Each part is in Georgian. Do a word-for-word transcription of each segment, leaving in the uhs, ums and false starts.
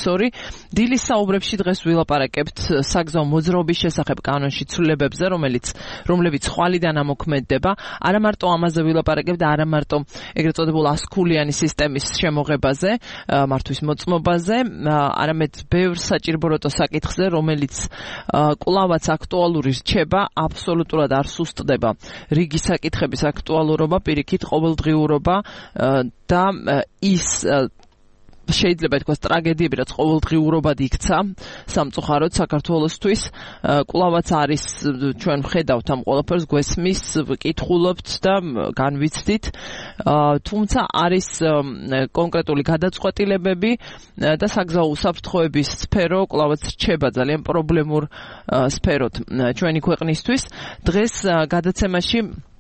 ორი. დილის საუბრებში დღეს ვილაპარაკებთ საგზაო მოძრაობის შესახებ კანონში ცვლილებებზე, რომელიც რომლებიც ხვალიდან ამოქმედდება. არა მარტო ამაზე ვილაპარაკებთ, არა მარტო ეგრეთ წოდებულ ასქულიანი სისტემის შემოღებაზე, მართვის მოწმობაზე, არამედ ბევრ საჭირობროტო საკითხზე, რომელიც კვლავაც აქტუალური რჩება, აბსოლუტურად არ სუსტდება რიგი საკითხების აქტუალურობა, პირიქით ყოველდღიურობა და ის შეიძლება ითქვას ტრაგედიები, რაც ყოველდღიურობად იქცა სამწუხაროდ საქართველოსთვის, კვლავაც არის, ჩვენ ვხედავთ ამ ყველაფერს, გვესმის, ვკითხულობთ და განვიცდით, თუმცა არის კონკრეტული გადაწყვეტილებები და საგზაო უსაფრთხოების სფერო კვლავაც რჩება ძალიან პრობლემურ სფეროთ ჩვენი ქვეყნისთვის. დღეს გადაცემაში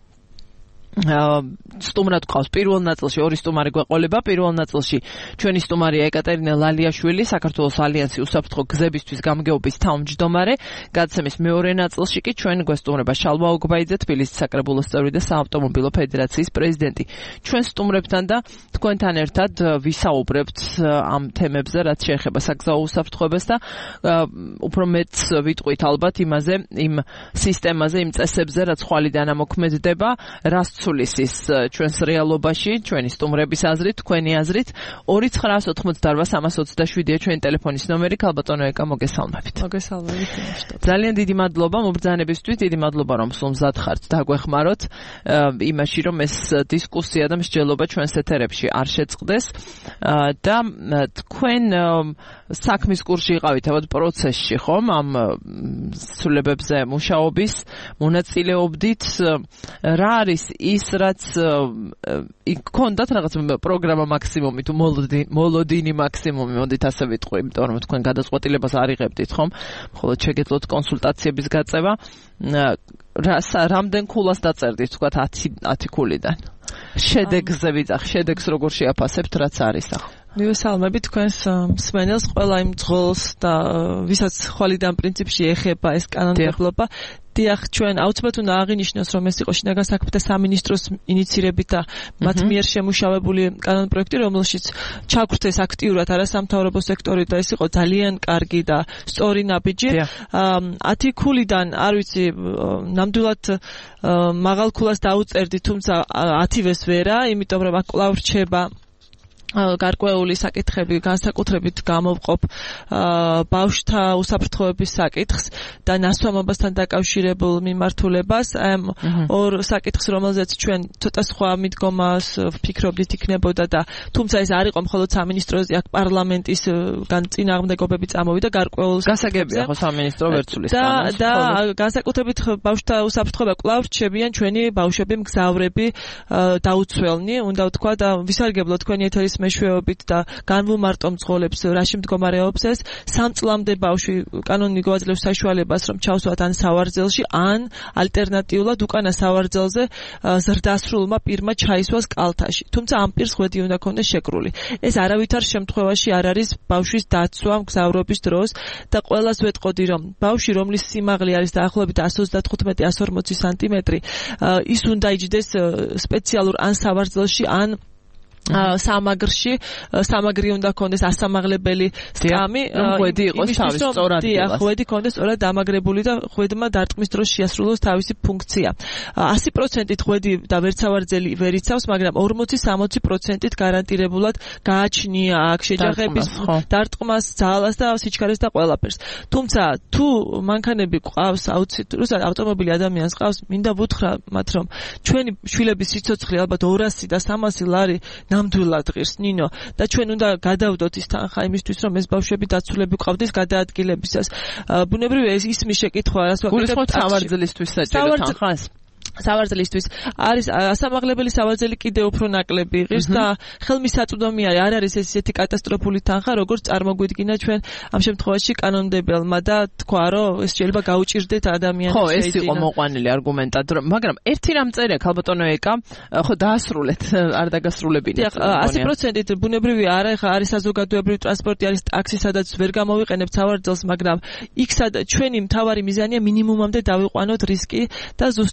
სტუმრად ყავს პირველ ნაწილში ორი სტუმარი გვეყოლება. პირველ ნაწილში ჩვენი სტუმარია ეკატერინე ლალიაშვილი, საქართველოს ალიანსი უსაფრთხო გზებისთვის გამგეობის თავმჯდომარე. გადაცემის მეორე ნაწილში კი ჩვენ გვესტუმრება შალვა ოგბაიძე, თბილისის საკრებულოს წევრი და საავტომობილო ფედერაციის პრეზიდენტი. ჩვენ სტუმრებთან და თქვენთან ერთად ვისაუბრებთ ამ თემებზე, რაც შეეხება საგზაო უსაფრთხოებას და უფრო მეტს ვიტყვით ალბათ იმაზე, იმ სისტემაზე, იმ წესებზე, რაც ხვალიდან ამოქმედდება, რას ცulis ის ჩვენს რეალობაში, ჩვენი სტუმრების აზრით, თქვენი აზრით. ორი ცხრაას ოთხმოცდაარბა სამას ოცდაშვიდია ჩვენი ტელეფონის ნომერი. ქალბატონო ეკა, მოგესალმებით. მოგესალმებით. ძალიან დიდი მადლობა მობრძანებისთვის, დიდი მადლობა რომ სულ მზად ხართ დაგვეხმაროთ იმაში, რომ ეს დისკუსია და მსჯელობა ჩვენს ეთერებში არ შეწყდეს და თქვენ საქმის კურსში იყავით ალბათ პროცესში, ხომ? ამ ცვლილებებზე მუშაობის მონაწილეობდით. რა არის ის, რაც იქონდათ რაღაც პროგრამა მაქსიმუმი თუ მოლოდინი მაქსიმუმი, მოდით ასე ვიტყვი, იმიტომ რომ თქვენ გადაწყვეტილებას არ იღებდით, ხომ? მხოლოდ შეგეძლოთ კონსულტაციების გაწევა. რამდენ ქულას დაწერდით, თქვათ ათი ქულიდან? შედეგზე ვიძახ, შედეგს როგორ შეაფასებთ, რაც არის ახლა? მივესალმები თქვენს მსმენელს, ყველა იმ ძღოლს და ვისაც ხვალიდან პრინციპში ეხება ეს კანონმდებლობა. დიახ, ჩვენ აუცილებლად უნდა აღინიშნოს, რომ ეს იყო შინაგან საქმეთა სამინისტროს ინიცირებით და მათ მიერ შემუშავებული კანონპროექტი, რომელშიც ჩაგვრთეს აქტიურად არასამთავრობო სექტორი და ეს იყო ძალიან კარგი და სწორი ნაბიჯი. ათი ქულიდან, არ ვიცი, ნამდვილად მაღალ ქულას დაუწერდი, თუმცა ათივეს ვერა, იმიტომ რომ აქ კვლავ რჩება გარკვეული საკითხები, განსაკუთრებით გამოვყოფ ბავშვთა უსაფრთხოების საკითხს და ნასვამობასთან დაკავშირებულ მიმართულებას. ამ ორ საკითხს, რომელზეც ჩვენ ცოტა სხვა მიდგომას ვფიქრობდით იქნებოდა და თუმცა ეს არ იყო მხოლოდ სამინისტროზე, აქ პარლამენტის წინააღმდეგობები წამოვიდა გარკვეულ გასაგებია, ხო სამინისტრო ვერ ცulis კანონს. და განსაკუთრებით ბავშვთა უსაფრთხოება კვლავ რჩებიან ჩვენი ბავშვები, მგზავრები, დაუცველნი, უნდა ვთქვა და ვისარგებლო თქვენი ეთერის მეშვეობით და განვუმარტო მძღოლებს რაში მდგომარეობს ეს. სამ წლამდე ბავშვი კანონი გვაძლევს საშუალებას, რომ ჩავსვათ ან სავარძელში, ან ალტერნატიულად უკანა სავარძელზე ზრდასრულმა პირმა ჩაისვას კალთაში. თუმცა ამ პირს ხვედი უნდა ქონდეს შეკრული. ეს არავითარ შემთხვევაში არ არის ბავშვის დაცვა მგზავრობის დროს და ყველას ვეტყოდი, რომ ბავშვი, რომლის სიმაღლე არის დაახლოებით εκατს ოცდათხუთმეტი εκατს ორმოცი სანტიმეტრი, ის უნდა იჯდეს სპეციალურ ან სავარძელში, ან სამაგრში, სამაგრი უნდა ქონდეს ასამაღლებელი სკამი, ხვედი იყოს თავის სწორად. დიახ, ხვედი ქონდეს სწორად დამაგრებული და ხვედმა დარტყმის დროს შეასრულოს თავისი ფუნქცია. ასი პროცენტით ხვედი და ვერცავარძელი ვერ იცავს, მაგრამ ორმოცი სამოცი პროცენტით გარანტირებულად გააჩნია აქ შეჯახების დარტყმას, ძალას და სიჩქარეს და ყველაფერს. თუმცა თუ მანქანები ყავს, აუცილებლად ავტომობილი ადამიანს ყავს, მინდა ვუთხრა მათ, რომ ჩვენი შვილების სიცოცხლე ალბათ ორასი და სამასი ლარი ნამდვილად ღირს, ნინო, და ჩვენ უნდა გადავდოთ ის თანხა იმისთვის, რომ ეს ბავშვები დაცულები ყავდეს გადაადგილებისას. ბუნებრივია ეს ისმის შეკითხვა, რას ვაკეთებ სავარძელისთვის საჭირო თანხას. სავარძელისთვის არის ასამაღლებელი სავარძელი კიდე უფრო ნაკლები ღირს და ხელმისაწვდომი არის, არ არის ეს ისეთი კატასტროფული თანხა, როგორც წარმოგვიდგინა ჩვენ ამ შემთხვევაში კანონმდებელმა და თქვა, რომ ეს შეიძლება გაუჭირდეთ ადამიანებს. ხო, ეს იყო მოყვანილი არგუმენტად, მაგრამ ერთი რამ წერია ქალბატონო ეკა, ხო დაასრულეთ, არ დაგასრულებინეთ. დიახ, ასი პროცენტით ბუნებრივია არა, ხა არის საზოგადოებრივი ტრანსპორტი, არის ტაქსი, სადაც ვერ გამოვიყენებთ სავარძელს, მაგრამ იქ სადაც ჩვენი მთავარი მიზანია მინიმუმამდე დავიყვანოთ რისკი და ზუსტად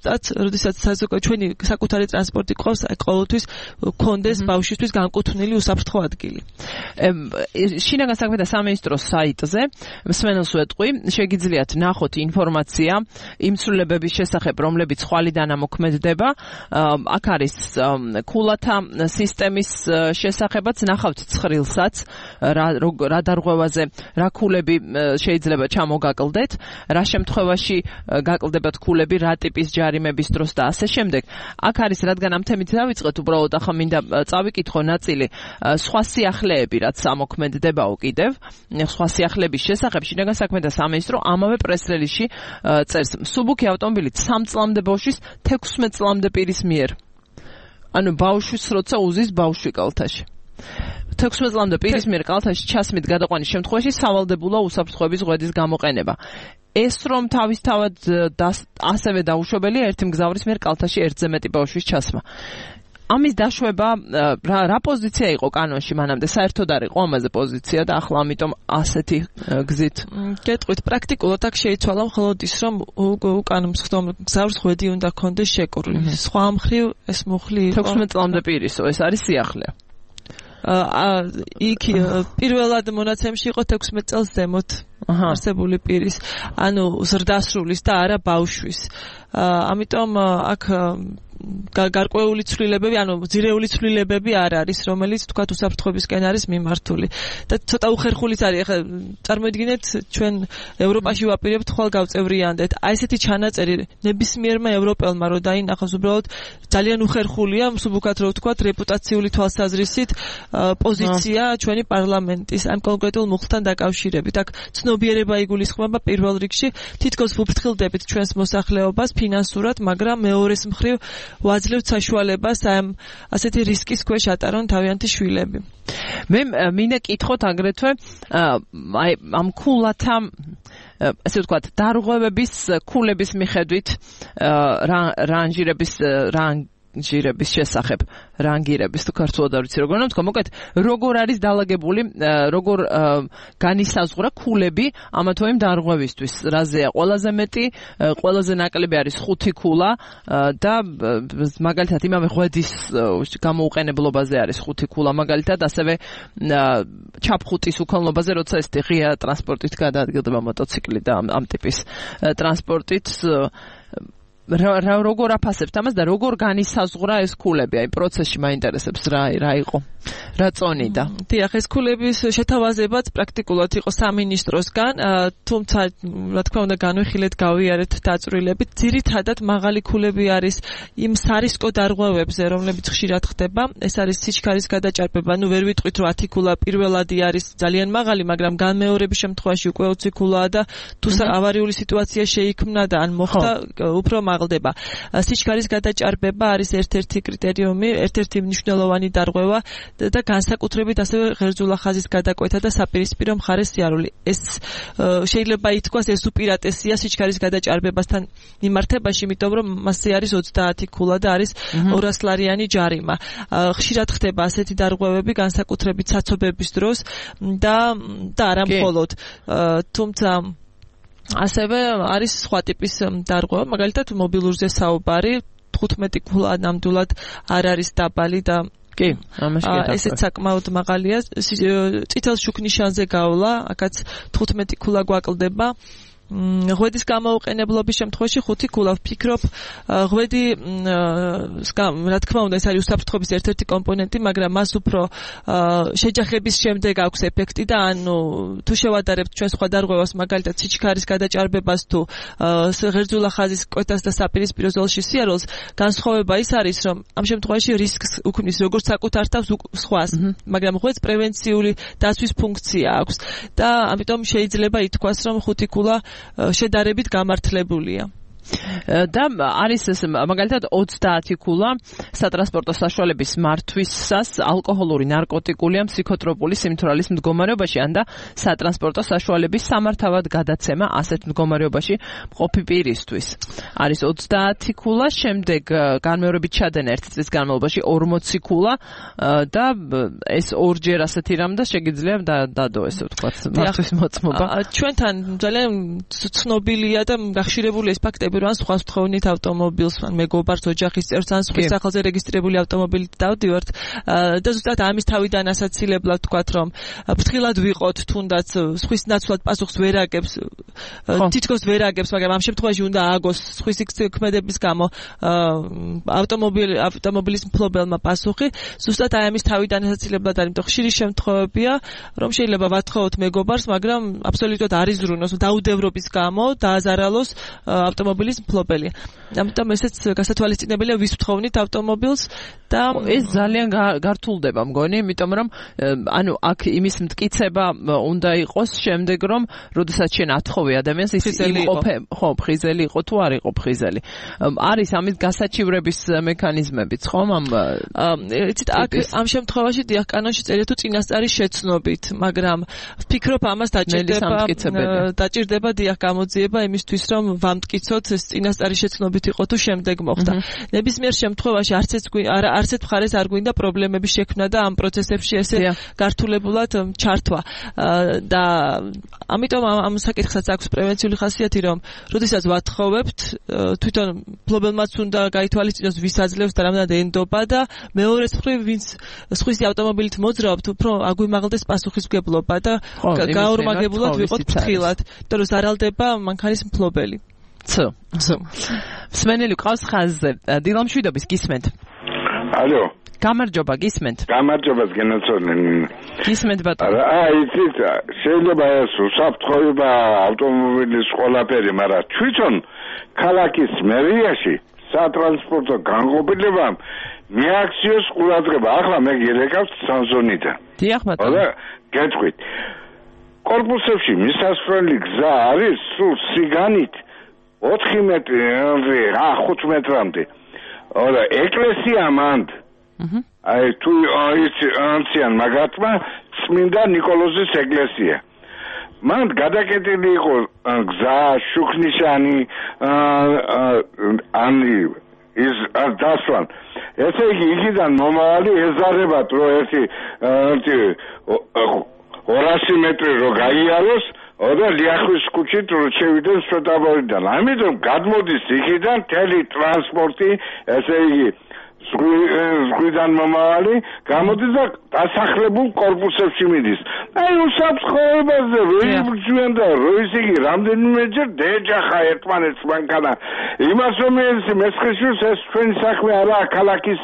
როდესაც ჩვენი საკუთარი ტრანსპორტი ყავს, ყოველთვის კონდეს ბავშვისთვის განკუთვნილი უსაფრთხო ადგილი. შინაგან საქმეთა სამინისტროს საიტზე მსმენელს ვეტყვი, შეგიძლიათ ნახოთ ინფორმაცია იმ ცვლილებების შესახებ, რომლებიც ხვალიდან ამოქმედდება. აქ არის ქულათა სისტემის შესახებაც, ნახავთ ცხრილსაც, რა რა დარღვევაზე, რა ქულები შეიძლება ჩამოგაკლდეთ, რა შემთხვევაში გაკლდებათ ქულები, რა ტიპის ჯარიმების დროს და ასე შემდეგ. აქ არის, რადგან ამ თემით დავიწყეთ, უბრალოდ ახლა მინდა წავიკითხო ნაწილი სხვა სიახლეები, რაც ამოქმედდებაო კიდევ, სხვა სიახლეების შესახებ შინაგან საქმეთა სამინისტრო ამავე პრეს-რელიზში წერს. მსუბუქი ავტომობილით სამ წლამდე ბავშვის თექვსმეტ წლამდე პირის მიერ. ანუ ბავშვის როცა უზის ბავშვი კალთაში. თექვსმეტ წლამდე პირის მიერ კალთაში ჩასმით გადაყვანის შემთხვევაში სავალდებულოა უსაფრთხოების ღვედის გამოყენება. ეს რომ თავისთავად ასევე დაუშვებელია ერთი მგზავრის მიერ კალთაში ერთზე მეტი ბავშვის ჩასმა. ამის დაშვება რა რა პოზიცია იყო კანონში მანამდე, საერთოდ არ იყო ამაზე პოზიცია და ახლა ამიტომ ასეთი გზით გეტყვით, პრაქტიკულად აქ შეიცვალა მხოლოდ ის, რომ უკან მგზავრს ღვედი უნდა ქონდეს შეკრული. სხვა მხრივ ეს მუხლი იყო თექვსმეტ წლამდე პირისო, ეს არის სიახლე. აა იქ პირველად მონაცემში იყო თექვსმეტ წელს ზემოთ არსებული პირის, ანუ ზრდასრულის და არა ბავშვის. ამიტომ აქ გარკვეული ცვლილებები, ანუ ძირეული ცვლილებები არ არის, რომელიც თქვა უსაფრთხოებისკენ არის მიმართული. და ცოტა უხერხულიც არის. ახლა წარმოიდგინეთ, ჩვენ ევროპაში ვაპირებთ, ხვალ გავწევრიანდეთ. აი ესეთი ჩანაწერი ნებისმიერმა ევროპელმა რო დაინახოს, უბრალოდ ძალიან უხერხულია, მსუბუქად რო ვთქვათ, რეპუტაციული თვალსაზრისით პოზიცია ჩვენი პარლამენტის ამ კონკრეტულ მუხლთან დაკავშირებით. აქ ცნობიერება იგულისხმება პირველ რიგში, თითქოს ვუფრთხილდებით ჩვენს მოსახლეობას ფინანსურად, მაგრამ მეორეს მხრივ ვაძლევთ საშუალებას ამ ასეთი რისკის ქვეშ ატარონ თავიანთი შვილები. მე მინდა კითხოთ აგრეთვე აი ამ ქულათა ასე ვთქვათ, დარღვევების ქულების მიხედვით რანჟირების რანჟირების შესახებ, რანგირების თუ ქართულად არ ვიცი როგორ ნამთქვა, მოკეთ როგორ არის დალაგებული, როგორ განისაზღვრა ქულები ამა თუ იმ დარღვევისთვის, რაზეა ყველაზე მეტი, ყველაზე ნაკლები არის ხუთი ქულა და მაგალითად იმავე ღვედის გამოუყენებლობაზე არის ხუთი ქულა, მაგალითად ასევე ჩაფხუტის უქონლობაზე, როცა ეს ღია ტრანსპორტით გადაადგილდება მოტოციკლი და ამ ტიპის ტრანსპორტით რა როგორ აფასებთ ამას და როგორ განისაზღვრა ეს ქულები? აი პროცესში მაინტერესებს რა რა იყო, რა წონიდა. დიახ, ეს ქულების შეთავაზებაც პრაქტიკულად იყო სამინისტროსგან, თუმცა რა თქმა უნდა განვიხილეთ, გავიარეთ დაწვრილებით. ძირითადად მაღალი ქულები არის იმ სარისკო დარღვევებზე, რომლებიც ხშირად ხდება. ეს არის სიჩქარის გადაჭარბება. ნუ ვერ ვიტყვით, რომ ათი ქულა პირველადი არის ძალიან მაღალი, მაგრამ განმეორების შემთხვევაში უკვე ოცი ქულაა და თუ ავარიული სიტუაცია შეიქმნა და ან მოხდა, უფრო მაღლდება. სიჩქარის გადაჭარბება არის ერთ-ერთი კრიტერიუმი, ერთ-ერთი მნიშვნელოვანი დარღვევა და განსაკუთრებით ასევე ღერძულახაზის გადაკვეთა და საპირისპირო მხარეს სიარული. ეს შეიძლება ითქვას, ეს უპირატესია სიჩქარის გადაჭარბებასთან მიმართებაში, იმიტომ რომ მასზე არის ოცდაათი ქულა და არის ორას ლარიანი ჯარიმა. ხშირად ხდება ასეთი დარღვევები, განსაკუთრებით საცობების დროს და და არა მხოლოდ, თუმცა ასევე არის სხვა ტიპის დარღვევა, მაგალითად მობილურზე საუბარი, თხუთმეტი ქულა ნამდვილად არ არის დაბალი და კი, ამაში ესეც საკმაოდ მაღალია. წითელ შუქნიშანზე გავლა, აქაც თხუთმეტი ქულა გვაკლდება. ღვედის გამოუყენებლობის შემთხვევაში ხუთი ქულა. ვფიქრობ, ღვედი რა თქმა უნდა ეს არის უსაფრთხოების ერთ-ერთი კომპონენტი, მაგრამ მას უფრო შეჯახების შემდეგ აქვს ეფექტი და ანუ თუ შევადარებთ ჩვენ სხვა დარღვევას, მაგალითად სიჩქარის გადაჭარბებას თუ ღერძულახაზის კვეთას და საპირისპირო ზოლში სიარულს, განსხვავება ის არის, რომ ამ შემთხვევაში რისკს უქმნის როგორც საკუთარ თავს სხვას, მაგრამ ღვედს პრევენციული დაცვის ფუნქცია აქვს და ამიტომ შეიძლება ითქვას, რომ ხუთი ქულა შედარებით გამართლებულია. და არის ეს მაგალითად ოცდაათი ქულა სატრანსპორტო საშუალების მართვისას ალკოჰოლური, ნარკოტიკული ან ფსიქოტროპული სიმთვრალის მდგომარეობაში ან და სატრანსპორტო საშუალების სამართავად გადაცემა ასეთ მდგომარეობაში მყოფი პირისთვის. არის ოცდაათი ქულა, შემდეგ განმეორებით ჩადენა ერთი წლის განმავლობაში ორმოცი ქულა და ეს ორჯერ ასეთი რამ და შეგიძლია დადო ესე ვთქვათ მართვის მოწმობა. ჩვენთან ძალიან ცნობილია და გახშირებული ეს ფაქტები მოპარაკები რო ან სხვა სთხოვნით ავტომობილს ან მეგობარს ოჯახის წევრს ან სხვა სახელზე რეგისტრირებული ავტომობილით დავდივართ და ზუსტად ამის თავიდან ასაცილებლად ვთქვათ რომ ფრთხილად ვიყოთ თუნდაც სხვის ნაცვლად პასუხს ვერ აგებს თითქოს ვერ აგებს მაგრამ ამ შემთხვევაში უნდა ააგოს სხვის ქმედების გამო ავტომობილი ავტომობილის მფლობელმა პასუხი ზუსტად აი ამის თავიდან ასაცილებლად არის იმიტომ ხშირი შემთხვევებია რომ შეიძლება ვათხოვოთ მეგობარს მაგრამ აბსოლუტურად არ იზრუნოს დაუდევრობის გამო დააზარალოს ავტომობილის მფლობელი ამიტომ ესეც გასათვალისწინებელია ვის ვთხოვნით ავტომობილს და ეს ძალიან გართულდება მგონი იმიტომ რომ ანუ აქ იმის მტკიცება უნდა იყოს შემდეგ რომ როდესაც შენ ათხოვე ადამიანს ის იმყოფე ხო ფხიზელი იყო თუ არ იყო ფხიზელი არის ამის გასაჩივრების მექანიზმებიც ხო ამ იცით აქ ამ შემთხვევაში დიახ კანონში წერია თუ წინასწარი შეცნობით მაგრამ ვფიქრობ ამას დაჭირდება დაჭირდება დიახ გამოძიება იმისთვის რომ ვამტკიცოთ ეს წინასწარი შეცნობით იყო თუ შემდეგ მოხდა ნებისმიერ შემთხვევაში არც ეს არც ეს მხარეს არ გვინდა პრობლემები შექმნა და ამ პროცესებში ესე გართულებულად ჩართვა და ამიტომ ამ საკითხსაც აქვს პრევენციული ხასიათი რომ როდესაც ვათხოვებთ თვითონ მფლობელმაც უნდა გაითვალისწინოს ვის აძლევს და რამდენად ენდობა და მეორეს მხრივ ვინც სხვისი ავტომობილით მოძრაობთ უფრო აგვიმაღლდეს პასუხისმგებლობა და გაორმაგებულად ვიყოთ ფრთხილად იმიტომ რომ ზარალდება მანქანის მფლობელი ცო ცო სმენელი ყავს ხაზზე დილამშვიდობის გისმენთ ალო გამარჯობა გისმენთ გამარჯობას გენაცოლენი გისმენთ ბატონო აი იცით შეიძლება ეს უსაფრთხოება ავტომობილის ყველაფერი მაგრამ თვითონ ქალაქის მერიაში სატრანსპორტო განყოფილებამ მიაქციოს ყურადღება ახლა მე გირეკავთ სამზონიდან დიახ ბატონო გეტყვით კორპუსებში მისასვლელი გზა არის სულ სიგანით ოთხი მეტრი რა ხუთ მეტრამდე ora ეკლესია მანდ აი თუ ანციან მაგათმა წმინდა ნიკოლოზის ეკლესია მანდ გადაკეტილი იყო გზა შუქნიშანი ანი ის დასვან ესე იგი იქიდან მომავალი ეზარებათ რომ ერთი ორასი მეტრი რო გაიაროს ოდა ლიახვის ქუჩით რო შევიდნენ სვეტაბორიდან ამიტომ გადმოდის იქიდან თელი ტრანსპორტი ესე იგი ზღვიდან მომავალი გამოდის და დასახლებულ კორპუსებში მიდის აი უსაფრთხოებაზე როიბრძვიან და როის იგი რამდენიმეჯერ დეჯახა ერთმანეთს მანქანა იმას რომ ეს მესხიშვილს ეს ჩვენი საქმე არაა ქალაქის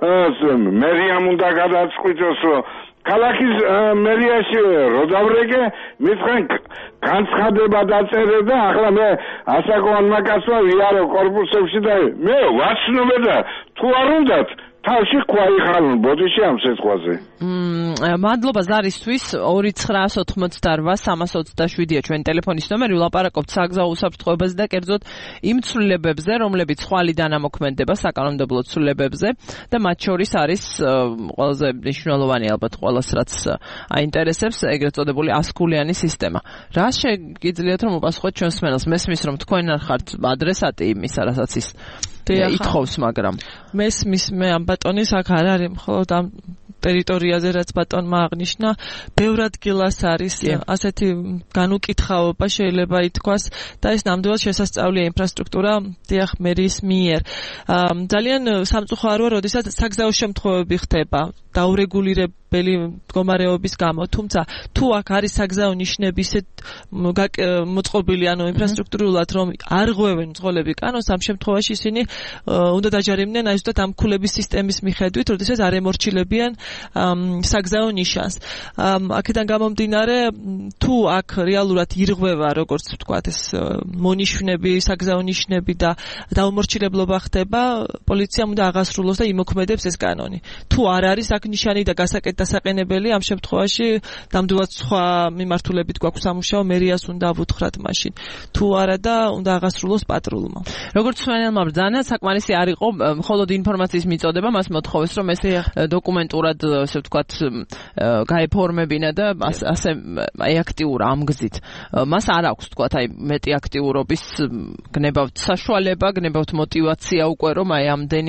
მერიამ უნდა გადაწყვიტოს რომ ქალაქის მერიაში როდავრეგე მithყენ განცხადება დაწერე და ახლა მე ასაკოვან მაკაცმა ვიარო კორპუსებში და მე ვაცნობე და თუ არ უნდათ თავში ყვაიხალონ ბოდიში ამ სიტყვაზე. მმ მადლობა ზარისთვის ორი ცხრაას ოთხმოცდარვა სამას ოცდაშვიდია ჩვენ ტელეფონის ნომერი ვლაპარაკობთ საგზაო უსაფრთხოებაზე და კერძოდ იმ ცვლილებებზე რომლებიც ხვალიდან ამოქმედება საკანონმდებლო ცვლილებებზე და მათ შორის არის ყველაზე მნიშვნელოვანი ალბათ ყველას რაც აინტერესებს ეგრეთ წოდებული ასკულიანი სისტემა. რა შეგიძლიათ რომ უპასუხოთ ჩვენს მსმენელს მესმის რომ თქვენ არ ხართ ადრესატი იმისა რასაც ის ითხოვს მაგრამ მესმის მე ამ ბატონის აქ არ არის მხოლოდ ამ ტერიტორიაზე რაც ბატონმა აღნიშნა ბევრ ადგილას არის ასეთი განუკითხაობა შეიძლება ითქვას და ეს ნამდვილად შესასწავლია ინფრასტრუქტურა დიახ მერის მიერ ძალიან სამწუხაროა როდესაც საგზაო შემთხვევები ხდება დაურეგულირებელი მდგომარეობის გამო თუმცა თუ აქ არის საგზაო ნიშნები ისეთ მოწყობილი ანუ ინფრასტრუქტურულად რომ არ ღვევენ მძღოლები კანონს ამ შემთხვევაში ისინი უნდა დაჯარიმდნენ აი ზუსტად ამ ქულების სისტემის მიხედვით როდესაც არ ემორჩილებიან საგზაო ნიშანს აქედან გამომდინარე თუ აქ რეალურად ირღვევა როგორც ვთქვათ ეს მონიშნები საგზაო ნიშნები და დაუმორჩილებლობა ხდება პოლიციამ უნდა აღასრულოს და იმოქმედებს ეს კანონი თუ არ არის აქ ნიშანი და გასაკეთ დასაყენებელი ამ შემთხვევაში ნამდვილად სხვა მიმართულებით გვაქვს სამუშაო მერიას უნდა ავუთხრათ მაშინ თუ არა და უნდა აღასრულოს პატრულმა როგორც სვენელმა ბრძანა საკმარისი არ იყო მხოლოდ ინფორმაციის მიწოდება მას მოთხოვეს რომ ეს დოკუმენტურად ასე ვთქვათ, გაეფორმებინა და ასე აი აქტიურ ამ გზით. მას არ აქვს ვთქვათ, აი მეტი აქტიურობის გნებავთ საშუალება, გნებავთ мотиваცია უკვე რომ აი ამდენი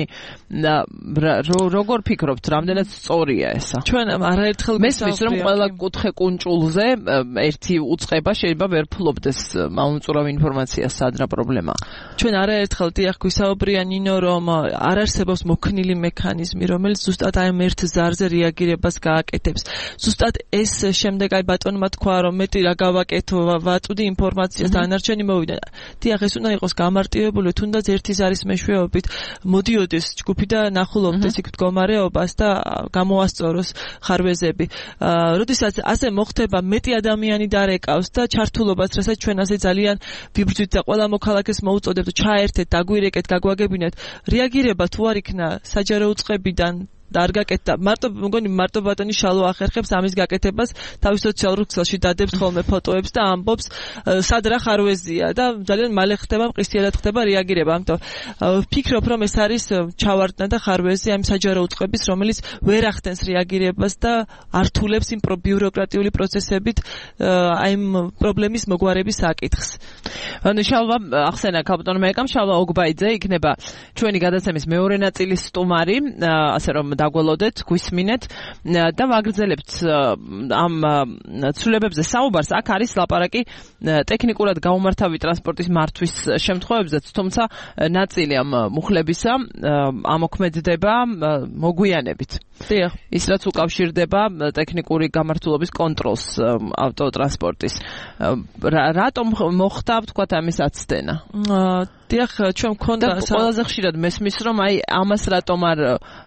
როგორ ფიქრობთ, რამდენად სწორია ესა? ჩვენ არაერთხელ მესმის რომ ყველა კუთხე კუნჭულზე ერთი უწყება შეიძლება ვერ ფლობდეს მაუნწურავ ინფორმაციას სად რა პრობლემაა. ჩვენ არაერთხელ დიახ გვისაუბრია ნინო რომ არ არსებობს მოქნილი მექანიზმი რომელიც ზუსტად აი ამ ერთ ზარზე რეაგირებას გააკეთებს. ზუსტად ეს შემდეგ აი ბატონმა თქვა რომ მეტი რა გავაკეთო ვაწვდი ინფორმაციას და დანარჩენი მოვიდა. დიახ ეს უნდა იყოს გამარტივებული თუნდაც ერთი ზარის მეშვეობით მოდიოდეს ჯგუფი და ნახულობდეს იქ მდგომარეობას და გამოასწოროს ხარვეზები. როდესაც ასე მოხდება მეტი ადამიანი დარეკავს და ჩართულობას რასაც ჩვენ ასე ძალიან ვიბრძვით და ყველა მოქალაქეს მოუწოდებთ ჩაერთეთ, დაგვირეკეთ, გაგვაგებინეთ. რეაგირება თუ არ იქნა საჯარო უწყებიდან და არ გაკეთდა მარტო მგონი მარტო ბატონი შალო ახერხებს ამის გაკეთებას თავის სოციალურ ქსელში დადებთ ხოლმე ფოტოებს და ამბობს სად რა ხარვეზია და ძალიან მალე ხდება მყისიერად ხდება რეაგირება ამიტომ ვფიქრობ რომ ეს არის ჩავარდნა და ხარვეზი ამ საჯარო უწყების რომელიც ვერ ახდენს რეაგირებას და ართულებს იმ ბიუროკრატიული პროცესებით აი ამ პრობლემის მოგვარების საკითხს. ანუ შალვა ახსენა კაპიტანმა ეკამ შალვა ოგბაიძე იქნება ჩვენი გადაცემის მეორე ნაწილის სტუმარი ასე რომ დაგველოდეთ, გვისმინეთ და ვაგრძელებთ ამ ცვლილებებზე საუბარს. აქ არის ლაპარაკი ტექნიკურად გაუმართავი ტრანსპორტის მართვის შემთხვევებზეც, თუმცა ნაწილი ამ მუხლებისა ამოქმედდება მოგვიანებით. დიახ. ის რაც უკავშირდება ტექნიკური გამართულობის კონტროლს ავტოტრანსპორტის. რატომ მოხდა ვთქვათ ამის აცდენა? დიახ, ჩვენ მქონდა ყველაზე ხშირად მესმის რომ აი ამას რატომ არ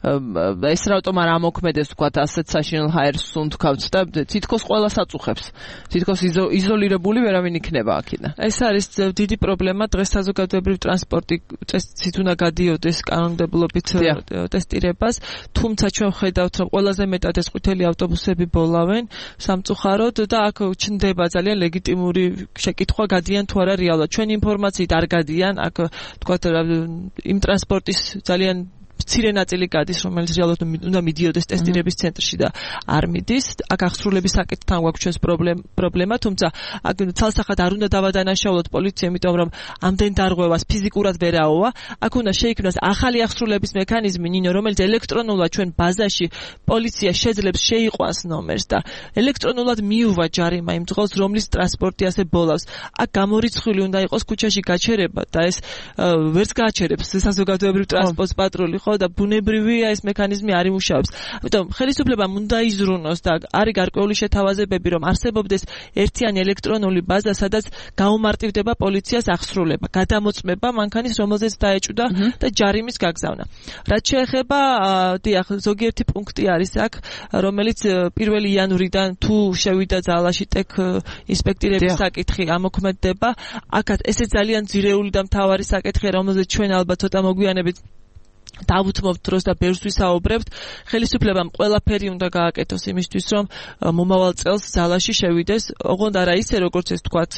ეს რატომ არ ამოქმედეს ვთქვათ ასეთ საშინელ ჰაერს უნდქავთ და თითქოს ყველა საწუხებს. თითქოს იზოლირებული ვერავინ იქნება აქედან. ეს არის დიდი პრობლემა დღეს საზოგადოებრივ ტრანსპორტი წესით უნდა გადიოდეს კანონმდებლობით ტესტირებას, თუმცა ჩვენ ხედავთ რომ ყველაზე მეტად ეს ყვითელი ავტობუსები ბოლავენ სამწუხაროდ და აქ ჩნდება ძალიან ლეგიტიმური შეკითხვა გადიან თუ არა რეალურად. ჩვენ ინფორმაციით არ გადიან აქ თქვათ იმ ტრანსპორტის ძალიან მცირე ნაწილი გადის, რომელიც რეალურად უნდა მიდიოდეს ტესტირების ცენტრში და არ მიდის. აქ აღსრულების საკითხთან გვაქვს ჩვენს პრობლემა, თუმცა აქ ცალსახად არ უნდა დავადანაშაულოთ პოლიცია, იმიტომ რომ ამდენ დარღვევას ფიზიკურად ვერაოა. აქ უნდა შეიქმნას ახალი აღსრულების მექანიზმი, ნინო, რომელიც ელექტრონულად ჩვენ ბაზაში პოლიცია შეძლებს შეიყვანს ნომერს და ელექტრონულად მიუვა ჯარიმა იმ ძღოლს, რომლის ტრანსპორტი ასე ბოლავს. აქ გამორიცხული უნდა იყოს ქუჩაში გაჩერება და ეს ვერც გააჩერებს საზოგადოებრივ ტრანსპორტს პატრული და ბუნებრივია ეს მექანიზმი არ იმუშავებს. ამიტომ ხელისუფლებამ უნდა იზრუნოს და არის გარკვეული შეთავაზებები, რომ არსებობდეს ერთიანი ელექტრონული ბაზა, სადაც გაუმარტივდება პოლიციას აღსრულება, გადამოწმება მანქანის, რომელზეც დაეჭვდა და ჯარიმის გაგზავნა. რაც შეეხება, დიახ, ზოგიერთი პუნქტი არის აქ, რომელიც პირველი იანვრიდან თუ შევიდა ძალაში ტექ ინსპექტირების საკითხი ამოქმედდება. აქაც ესე ძალიან ძირეული და მთავარი საკითხია, რომელზეც ჩვენ ალბათ ცოტა მოგვიანებით დავუთმობთ დროს და ბევრს ვისაუბრებთ. ხელისუფლებამ ყველაფერი უნდა გააკეთოს იმისთვის, რომ მომავალ წელს ძალაში შევიდეს, ოღონდ არა ისე, როგორც ეს თქვათ,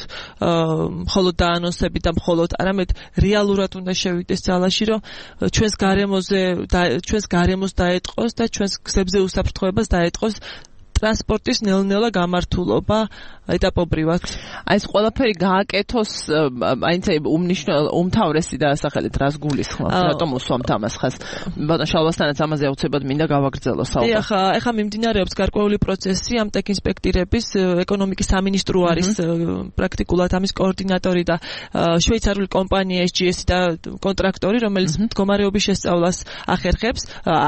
მხოლოდ დაანონსებით და მხოლოდ, არამედ რეალურად უნდა შევიდეს ძალაში, რომ ჩვენს გარემოზე ჩვენს გარემოს დაეტყოს და ჩვენს გზებზე უსაფრთხოებას დაეტყოს ტრანსპორტის ნელ-ნელა გამართულობა ეტაპობრივად. აი ეს ყველაფერი გააკეთოს, აინც უმნიშვნელო უმთავრესი დაასახელეთ რას გულისხმობთ, რატომ უსვამთ ამას ხას. ბატონ შალვასთანაც ამაზე აუცილებლად მინდა გავაგრძელო საუბარი. ეხა ეხა მიმდინარეობს გარკვეული პროცესი ამ ტექ ინსპექტირების, ეკონომიკის სამინისტრო არის პრაქტიკულად ამის კოორდინატორი და შვეიცარიული კომპანია ეს ჯი ესი და კონტრაქტორი, რომელიც მდგომარეობის შესწავლას ახერხებს,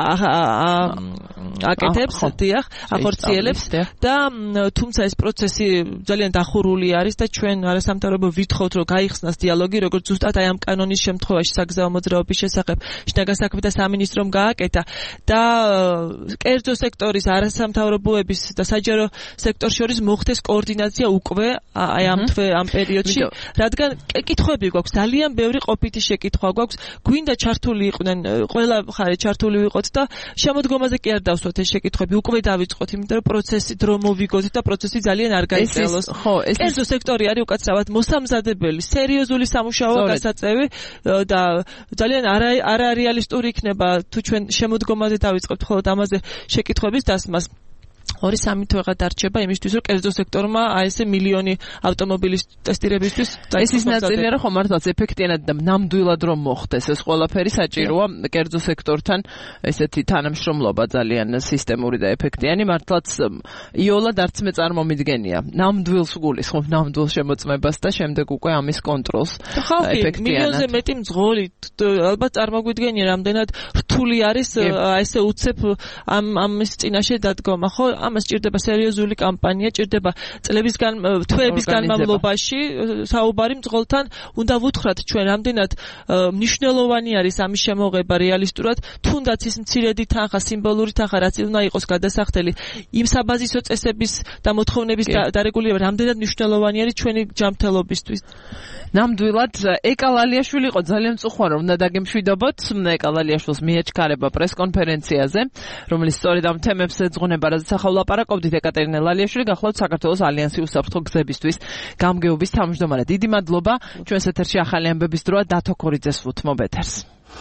აკეთებს, დიახ, ახორციელებს და თუმცა ეს პროცესი ძალიან დახურული არის და ჩვენ არასამთავრობო ვითხოვთ რომ გაიხსნას დიალოგი როგორც ზუსტად აი ამ კანონის შემთხვევაში საგზაო მოძრაობის შესახებ შინაგან საქმეთა სამინისტრომ გააკეთა და კერძო სექტორის არასამთავრობოების და საჯარო სექტორს შორის მოხდეს კოორდინაცია უკვე აი ამ თვე ამ პერიოდში რადგან კითხვები გვაქვს ძალიან ბევრი ყოფითი შეკითხვა გვაქვს გვინდა ჩართული იყვნენ ყველა მხარე ჩართული ვიყოთ და შემოდგომაზე კი არ დავსვათ ეს შეკითხვები უკვე დავიწყოთ იმიტომ რომ პროცესი დრო მოვიგოთ და პროცესი ძალიან არ გაიწევს სამართლიანოს. ხო, ეს კერძო სექტორი არის უკაცრავად მოსამზადებელი, სერიოზული სამუშაო გასაწევი და ძალიან არარეალისტური იქნება თუ ჩვენ შემოდგომაზე დავიწყებთ მხოლოდ ამაზე შეკითხვების დასმას. ორი სამი თვეღა დარჩება იმისთვის, რომ კერძო სექტორმა აი ესე მილიონი ავტომობილის ტესტირებისთვის ეს ის ნაწილია, რომ ხომ მართლაც ეფექტიანად და ნამდვილად რომ მოხდეს ეს ყველაფერი საჭიროა კერძო სექტორთან ესეთი თანამშრომლობა ძალიან სისტემური და ეფექტიანი. მართლაც იოლად არც მე წარმომიდგენია ნამდვილს გულის ხომ ნამდვილ შემოწმებას და შემდეგ უკვე ამის კონტროლს ეფექტიანად. მილიონზე მეტი მძღოლი ალბათ წარმოგვიდგენია რამდენად რთული არის აი ესე უცებ ამ ამის წინაშე დადგომა, ხო? ამას ჭირდება სერიოზული კამპანია, ჭირდება წლების გან თვეების განმავლობაში საუბარი მძღოლთან. უნდა ვუთხრათ ჩვენ რამდენად მნიშვნელოვანი არის ამის შემოღება რეალისტურად, თუნდაც ის მცირედი თანხა, სიმბოლური თანხა, რაც უნდა იყოს გადასახდელი იმ საბაზისო წესების და მოთხოვნების დარეგულირება, რამდენად მნიშვნელოვანი არის ჩვენი ჯანმრთელობისთვის. ნამდვილად ეკალალიაშვილი იყო ძალიან მწუხვარ რომ უნდა დაგემშვიდობოთ. ეკალალიაშვილს მიეჩქარება პრესკონფერენციაზე, რომელიც სწორედ ამ თემებს ეძღვნება, რაზეც ახლა ვლაპარაკობდით. ეკატერინე ლალიაშვილი გახლავთ საქართველოს ალიანსი უსაფრთხო გზებისთვის გამგეობის თავმჯდომარე. დიდი მადლობა. ჩვენს ეთერში ახალი ამბების დროა. დათო ქორიძეს ვუთმობ ეთერს.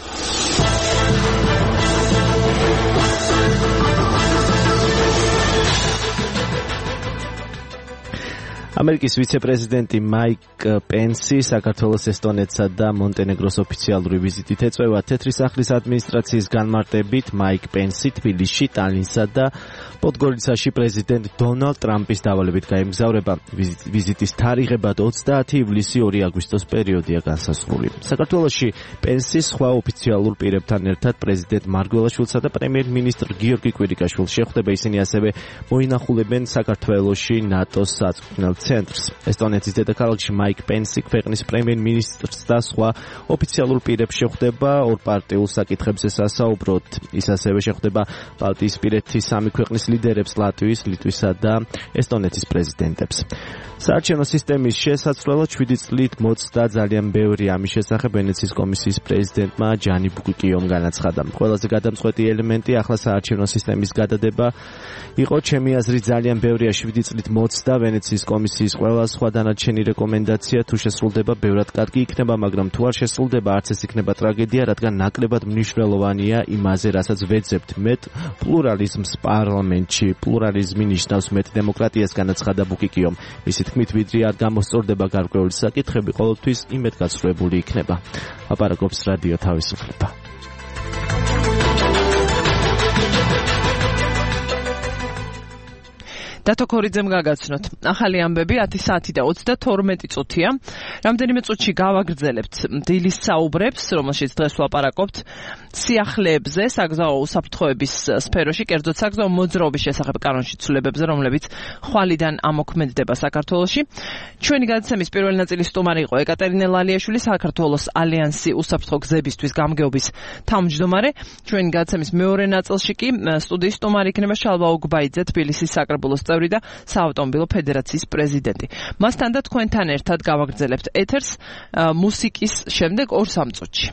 ამერიკის ვიცე-პრეზიდენტი მაიკ პენსი საქართველოს, ესტონეთსა და მონტენეგროს ოფიციალური ვიზიტით ეწევა. თეთრი სახლის ადმინისტრაციის განმარტებით მაიკ პენსი თბილისში, ტალინსა და პოდგორიცაში პრეზიდენტ დონალდ ტრამპის დავალებით გაემგზავრება. ვიზიტის თარიღებად ოცდაათი ივლისი ორი აგვისტოს პერიოდია განსაზღვრული. საქართველოში პენსი სხვა ოფიციალურ პირებთან ერთად პრეზიდენტ მარგველაშვილსა და პრემიერ-მინისტრ გიორგი კვირიკაშვილს შეხვდება. ისინი ასევე მოინახულებენ საქართველოში ნატოს საწვრთნელ ცენტრს. ესტონეთის დედაქალაქში მაიკ პენსი ქვეყნის პრემიერ-მინისტრს და სხვა ოფიციალურ პირებს შეხვდება. ორპარტიულ საკითხებზე სასაუბროდ ის ასევე შეხვდება ბალტიისპირეთის სამი ქვეყნის ლიდერებს, ლატვიის, ლიტვისა და ესტონეთის პრეზიდენტებს. საარჩევნო სისტემის შესაძლებლად შვიდი წლით მოწდა ძალიან ბევრი ამის შესახებ ვენეციის კომისიის პრეზიდენტმა ჯანი ბუკიკიომ განაცხადა. ყველაზე გადამწყვეტი ელემენტი ახლა საარჩევნო სისტემის გადადება იყო, ჩემი აზრით, ძალიან ბევრია შვიდი წლით მოწდა ვენეციის კომისიის ყველა სხვა დანარჩენი რეკომენდაცია თუ შესრულდება, ბევრად კარგი იქნება, მაგრამ თუ არ შესრულდება, არც ეს იქნება ტრაგედია, რადგან ნაკლებად მნიშვნელოვანია იმაზე, რასაც ვეძებთ, მეტ პლურალიზმს პარლამენტში. პლურალიზმი ნიშნავს მეტ დემოკრატიას, განაცხადა ბუკიკიომ. მისი თქმით, ვიდრე არ გამოსწორდება გარკვეული საკითხები, ყოველთვის იმედგაცრუებული იქნება. აპარაკობს რადიო თავისუფლება. დათო ქორიძემ გაგაცნოთ. ახალი ამბები ათი საათი და ოცდათორმეტი წუთია. რამდენიმე წუთში გავაგრძელებთ დილის საუბრებს, რომელშიც დღეს ვლაპარაკობთ სიახლეებზე, საგზაო უსაფრთხოების სფეროში, კერძოდ საგზაო მოძრაობის შესახებ კანონში ცვლილებებზე, რომლებიც ხვალიდან ამოქმედდება საქართველოში. ჩვენი გადაცემის პირველი ნაწილის სტუმარი იყო ეკატერინე ლალიაშვილი, საქართველოს ალიანსი უსაფრთხო გზებისთვის გამგეობის თავმჯდომარე. ჩვენი გადაცემის მეორე ნაწილში კი სტუდიის სტუმარი იქნება შალვა ოგბაიძე, თბილისის საკრებულოს წევრი და საავტომობილო ფედერაციის პრეზიდენტი. მასთან და თქვენთან ერთად გავაგრძელებთ ეთერს მუსიკის შემდეგ ორ სამ წუთში.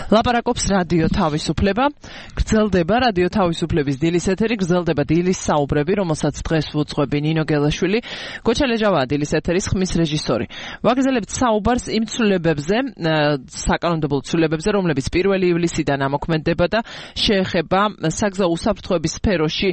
ლაპარაკობს რადიო თავისუფლება. გრძელდება რადიო თავისუფლების დილის ეთერი, გრძელდება დილის საუბრები, რომელსაც დღეს ვუძღვები ნინო გელაშვილი, გოჩა ლეჯავაა დილის ეთერის ხმის რეჟისორი. ვაგრძელებთ საუბარს იმ ცვლილებებზე, საკანონმდებლო ცვლილებებზე, რომლებიც პირველი ივლისიდან ამოქმედება და შეეხება საგზაო უსაფრთხოების სფეროში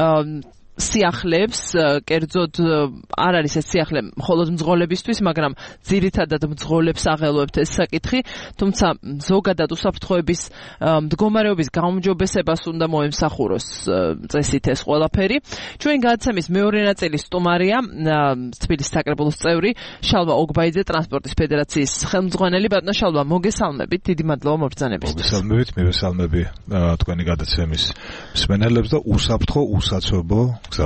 სიახლეებს, კერძოდ არ არის ეს სიახლე მხოლოდ მძღოლებისთვის, მაგრამ ძირითადად მძღოლებს აღელვებთ ეს საკითხი, თუმცა ზოგადად უსაფრთხოების მდგომარეობის გაუმჯობესებას უნდა მოემსახუროს წესით ეს ყველაფერი. ჩვენ გადაცემის მეორე ნაწილის სტუმარია თბილისის საკრებულოს წევრი შალვა ოგბაიძე, ტრანსპორტის ფედერაციის ხელმძღვანელი. ბატონო შალვა, მოგესალმებით, დიდი მადლობა მობრძანებისთვის. მოგესალმებით, მივესალმები თქვენი გადაცემის მსმენელებს და უსაფრთხო, უსაცობო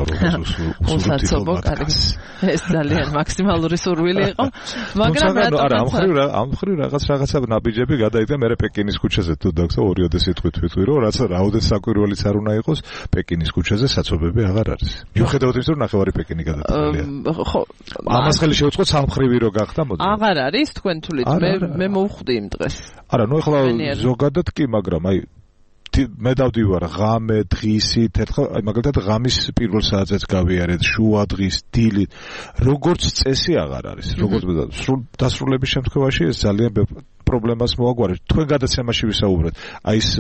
უსაცობო ეს ძალიან მაქსიმალური სურვილი იყო, მაგრამ არა, ამ ხრივ ამ ხრივ რაღაც რაღაცა ნაბიჯები გადაიდა მე პეკინის ქუჩაზე თუ დაგსა ორიოდე სიტყვით ვიტყვი რომ რაც რაოდენს საკვირველიც არ უნდა იყოს პეკინის ქუჩაზე საცობები აღარ არის. მიუხედავად იმისა რომ ნახევარი პეკინი გადაწყვეტილია. ხო, ამას ხელი შეუწყოთ სამხრივი რო გახდა მოდი. აღარ არის თქვენ თulit მე მე მოვხვდი იმ დღეს. არა, ნუ ეხლა ზოგადად კი, მაგრამ აი მე დავდივარ ღამე, დღისით, ერთხელ აი მაგალითად ღამის პირველ საათზეც გავიარეთ, შუა დღის, დილით. როგორც წესი აღარ არის. როგორც დასრულების შემთხვევაში ეს ძალიან პრობლემას მოაგვარებს. თქვენ გადაცემაში ვისაუბრეთ. აი ეს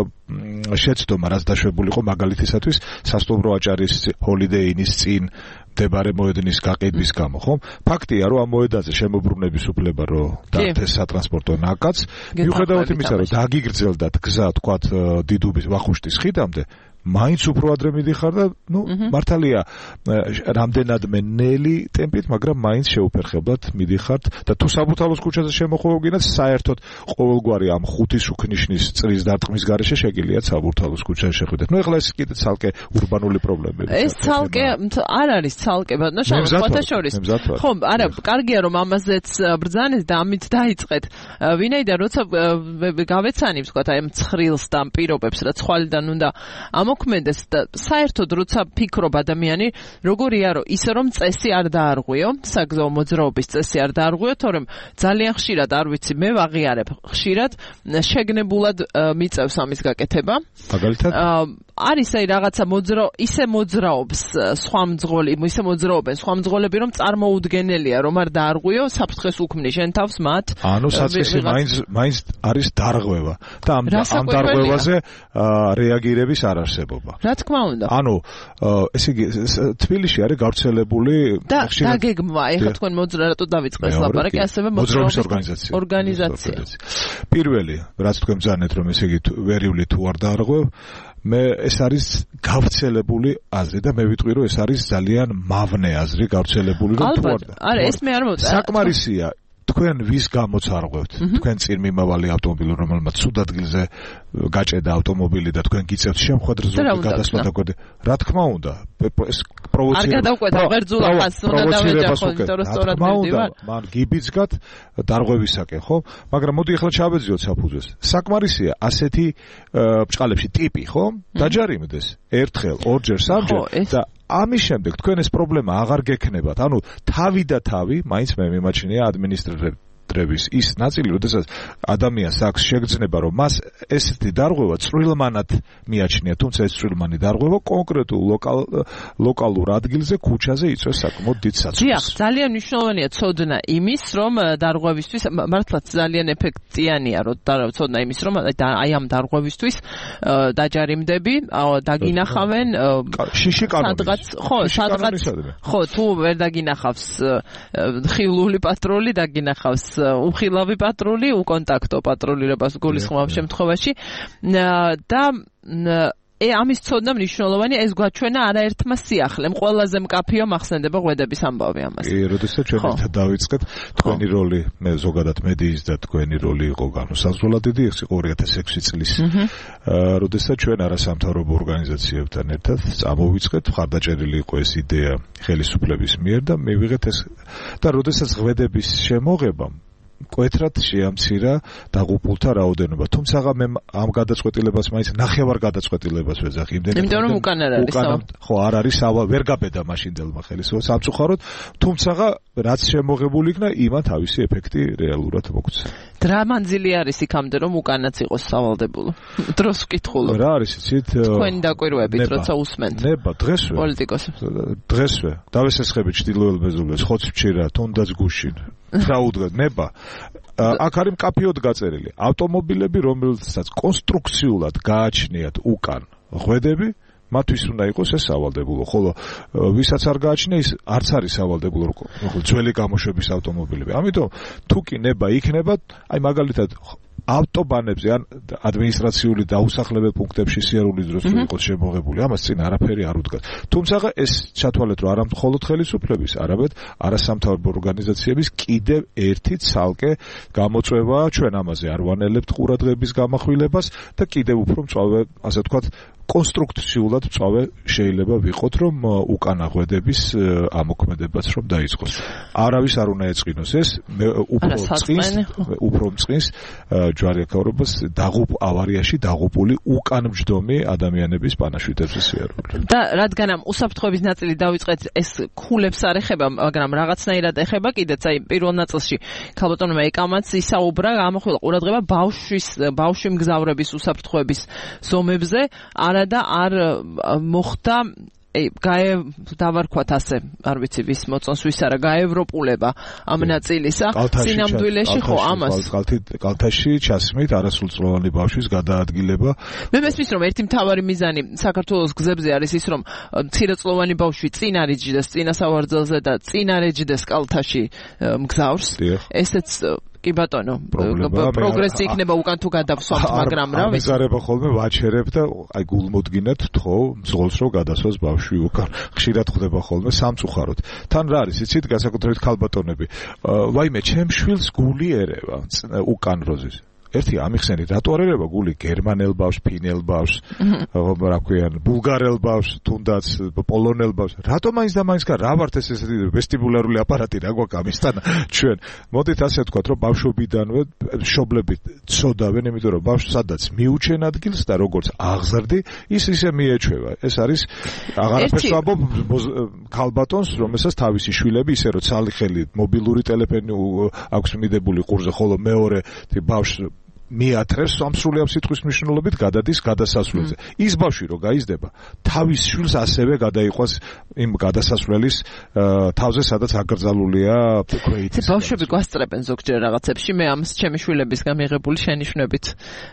შეცდომა რაც დაშვებული იყო მაგალითისათვის სასტუმრო აჭარის Holiday Inn-ის წინ მდებარე მოედნის გაყიდვის გამო, ხო? ფაქტია, რომ ამ მოედანზე შემოbrunების უფლება რო დართეს სატრანსპორტო ნაკადს, მიუხედავად იმისა, რომ დაგიგრძელდათ გზა, თქვათ, დიდუბის ვახუშტის ხიდამდე, მაინც უფრო ადრე მიდიხარ და ნუ მართალია რამდენადმე ნელი ტემპით, მაგრამ მაინც შეუფერხებლად მიდიხართ და თუ საბურთალოს ქუჩაზე შემოხვევგინათ, საერთოდ ყოველგვარი ამ ხუთი სუქნიშნის წრის დარტყმის გარეშე შეგიძლიათ საბურთალოს ქუჩაზე შეხვიდეთ. ნუ ეხლა ეს კიდე ცალკე ურბანული პრობლემები. ეს ცალკე არ არის ცალკე, ბატონო, შეხოთა შორის. ხო, არა, კარგია რომ ამაზეც ბრძანეს და ამით დაიწყეთ. ვინაიდან როცა გავეცანით, ვთქვათ, აი ამ ცხრილს და ამ პირობებს, რაც ხვალიდან უნდა მოქმედეს და საერთოდ როცა ფიქრობ ადამიანი, როგორია რომ ისე რომ წესი არ დაარღვიო, საგზაო მოძრაობის წესი არ დაარღვიო, თორემ ძალიან ხშირად არ ვიცი, მე ვაღიარებ ხშირად შეგნებულად მიწევს ამის გაკეთება. მაგალითად არის აი რაღაცა მოძრა ისე მოძრაობს სხვა მძღოლი, ისე მოძრაობენ სხვა მძღოლები, რომ წარმოუდგენელია, რომ არ დაარღვიო, საფრთხეს უქმნი შენ თავს მათ. ანუ საწყისი მაინც მაინც არის დარღვევა და ამ ამ დარღვევაზე რეაგირების არ არსებობა. რა თქმა უნდა. ანუ ესე იგი თბილისში არის გავრცელებული და დაგეგმვა, ეხლა თქვენ მოძრა რატო დავიწყეს ლაპარაკი, ასევე მოძრაობის ორგანიზაცია. ორგანიზაცია. პირველი, რაც თქვენ ბრძანეთ, რომ ესე იგი ვერივლი თუ არ დაარღვევ, მე ეს არის გავრცელებული აზრი და მე ვიტყვი რომ ეს არის ძალიან მავნე აზრი გავრცელებული რომ თუ არ არა ეს მე არ მოვწა საკმარისია თქვენ ვის გამოც არღვევთ თქვენ წინ მიმავალი ავტომობილი რომელმაც სულ ადგილზე გაჭედა ავტომობილი და თქვენ გიწევთ შემხვედრ ზოლი გადასვლა და გვერდი რა თქმა უნდა ეს პროვოცირება არ გადავკვეთა ვერძულა ხას უნდა დავეჯახო იმიტომ რომ სწორად მივდივარ მან გიბიძგათ დარღვევისაკენ ხო მაგრამ მოდი ახლა ჩავეძიოთ საფუძვეს საკმარისია ასეთი ბჭყალებში ტიპი ხო დაჯარიმდეს ერთხელ ორჯერ სამჯერ და ამის შემდეგ თქვენ ეს პრობლემა აღარ გექნებათ. ანუ თავი და თავი, მაინც მე მიმაჩნია ადმინისტრატორების ის ნაწილი, როდესაც ადამიანს აქვს შეგრძნება, რომ მას ესეთი დარღვევა წვრილმანად მიაჩნია, თუმცა ეს წვრილმანი დარღვევა კონკრეტულ ლოკალ ლოკალურ ადგილზე, ქუჩაზე იწვევს საკმაოდ დიდ საწოლს. დიახ, ძალიან მნიშვნელოვანია ცოდნა იმის, რომ დარღვევისთვის მართლაც ძალიან ეფექტიანია, რომ ცოდნა იმის, რომ აი ამ დარღვევისთვის დაჯარიმდები, დაგინახავენ შიში კანონი. ხო, სადღაც ხო, თუ ვერ დაგინახავს ხილული პატრული, დაგინახავს უხილავი პატრული, უკონტაქტო პატრულირებას გულისხმობ შემთხვევაში და ე ამის ცოდნა მნიშვნელოვანია, ეს გვაჩვენა არაერთმა სიახლემ, ყველაზე მკაფიო მახსენდება ღვედების ამბავი ამას. კი, როდესაც ჩვენ ერთად დავიწყეთ, თქვენი როლი, მე ზოგადად მედიის და თქვენი როლი იყო განუსაზღვრელად დიდი, ეს იყო ორი ათას ექვსი წლის. აა, როდესაც ჩვენ არასამთავრობო ორგანიზაციებთან ერთად წამოვიწყეთ, მხარდაჭერილი იყო ეს იდეა ხელისუფლების მიერ და მივიღეთ ეს და როდესაც ღვედების შემოღებამ კვეთრად შეამცირა დაღუპულთა რაოდენობა. თუმცა მე ამ გადაწყვეტილებას მაინც ნახევარ გადაწყვეტილებას ვეძახი. იმიტომ რომ უკან არ არის. ხო, არ არის, ვერ გაბედა მაშინდელმა ხელისუფლებას სამწუხაროდ. თუმცა რაც შემოღებული იქნა, იმან თავისი ეფექტი რეალურად მოგვცა. დრამანძილი არის იქამდე რომ უკანაც იყოს სავალდებულო. დროს ვკითხულობ. რა არის იცით? თქვენი დაკვირვებით, როცა usmენთ. ნება, დღესვე. პოლიტიკოსებს. დღესვე. დავესესხები ჭრდილოელ მეზობლებს, ხოც მჭირა, თუნდაც გუშინ. დაუდგა ნება. აქ არის მკაფიოდ გაწერილი. ავტომობილები, რომელთაც კონსტრუქციულად გააჩნიათ უკან ღვედები, მათთვის უნდა იყოს ეს სავალდებულო, ხოლო ვისაც არ გააჩნია ის არც არის სავალდებულო, ხო, ძველი გამოშვების ავტომობილები. ამიტომ თუ კი ნება იქნება, აი მაგალითად ავტობანებზე ან ადმინისტრაციული დაუსახლებელ პუნქტებში სიარულის დროს თუ იყოს შემოღებული, ამას წინ არაფერი არ უდგას. თუმცა ეს ჩათვალეთ, რომ არა მხოლოდ ხელისუფლების, არამედ არასამთავრობო ორგანიზაციების კიდევ ერთი ცალკე გამოწვევაა, ჩვენ ამაზე არ ვანელებთ ყურადღების გამახვილებას და კიდევ უფრო მწვავე, ასე ვთქვათ, კონსტრუქციულად მწვავე შეიძლება ვიყოთ, რომ უკანა ღვედების ამოქმედებაც რომ დაიწყოს. არავის არ უნდა ეწყინოს ეს, უფრო წყინს, უფრო წყინს ჯვარიაკავრობას დაღუპ ავარიაში დაღუპული უკანმჯდომი ადამიანების პანაშვიდებზე სიარული. და რადგან ამ უსაფრთხოების ნაწილი დავიწყეთ, ეს ქულებს არ ეხება, მაგრამ რაღაცნაირად ეხება კიდეც, აი პირველ ნაწილში ქალბატონმა ეკამაც ისაუბრა, ამახვილა ყურადღება ბავშვის ბავშვი მგზავრების უსაფრთხოების ზომებზე. არა და არ მოხდა ე გაე დავარქვათ ასე არ ვიცი ვის მოწონს ვის არა გაევროპულება ამ ნაწილისა სინამდვილეში ხო ამას კალთაში ჩასმით არასრულწლოვანი ბავშვის გადაადგილება მე მესმის რომ ერთი მთავარი მიზანი საქართველოს გზებზე არის ის რომ მცირეწლოვანი ბავშვი წინ არ იჯდეს წინა სავარძელზე და წინ არ ეჯდეს კალთაში მგზავრს ესეც კი ბატონო პროგრესი იქნება უკან თუ გადავსვამთ მაგრამ რა ვიცი მიზარება ხოლმე ვაჩერებ და აი გულმოდგინედ თხოვ მძღოლს რომ გადასვას ბავშვი უკან ხშირად ხდება ხოლმე სამწუხაროდ თან რა არის იცით განსაკუთრებით ქალბატონები ვაიმე ჩემ შვილს გული ერევა უკან როზის ერთი ამიხსენით რატო არ ერევა გული გერმანელ ბავშვს ფინელ ბავშვს რა ქვიან ბულგარელ ბავშვს თუნდაც პოლონელ ბავშვს რატო მაინც და მაინც რა ვართ ეს ესეთი ვესტიბულარული აპარატი რა გვაქვს ამისთან ჩვენ მოდით ასე ვთქვათ რომ ბავშვობიდანვე მშობლები ცოდავენ იმიტომ რომ ბავშვს სადაც მიუჩენ ადგილს და როგორც აღზრდი ის ისე მიეჩვევა ეს არის აღარაფერს ვამბობ ქალბატონს რომელსაც თავისი შვილები ისე რომ ცალი ხელი მობილური ტელეფონი აქვს მიდებული ყურზე ხოლო მეორე ბავშვს მიათრევს სამსრულიავ სიტყვის მნიშვნელობით გადადის გადასასვლელზე. ის ბავშვი რო გაიზრდება, თავის შვილს ასევე გადაიყვანს იმ გადასასვლელის თავზე, სადაც აკრძალულია ქვეითი. ბავშვები გვასწრებენ ზოგჯერ რაღაცებში, მე ამს ჩემი შვილებისგან მიღებული შენიშვნებით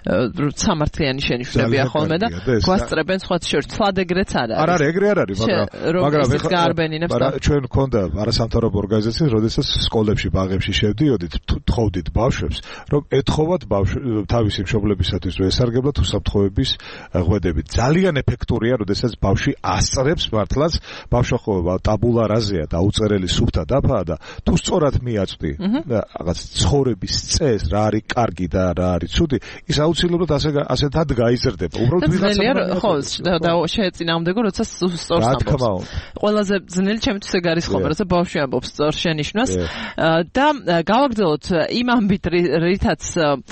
სამართლიანი შენიშვნებია ხოლმე და გვასწრებენ სხვა შორს, ცლად ეგრეც არ არის. არ არის, ეგრე არ არის, მაგრამ მაგრამ ეხლა ჩვენ მქონდა არასამთავრობო ორგანიზაციის, როდესაც სკოლებში, ბაღებში შევდიოდით, თხოვდით ბავშვებს, რომ ეთხოვათ ბავშვ თავისი მშობლებისათვის რომ ესარგებლათ უსაფრთხოების ღვედებით. ძალიან ეფექტურია, როდესაც ბავშვი ასწრებს მართლაც ბავშვობა ტაბულა რაზეა და უწერელი სუფთა დაფაა და თუ სწორად მიაწვდი რაღაც ცხოვრების წესს, რა არის კარგი და რა არის ცუდი, ის აუცილებლად ასე ასეთად გაიზრდება. უბრალოდ ვიღაცა ხო და შეეწინააღმდეგო, როცა სწორს ამბობს. ყველაზე ძნელი ჩემთვის ეგ არის ხოლმე, როცა ბავშვი ამბობს სწორ შენიშვნას და გავაგრძელოთ იმ ამბით, რითაც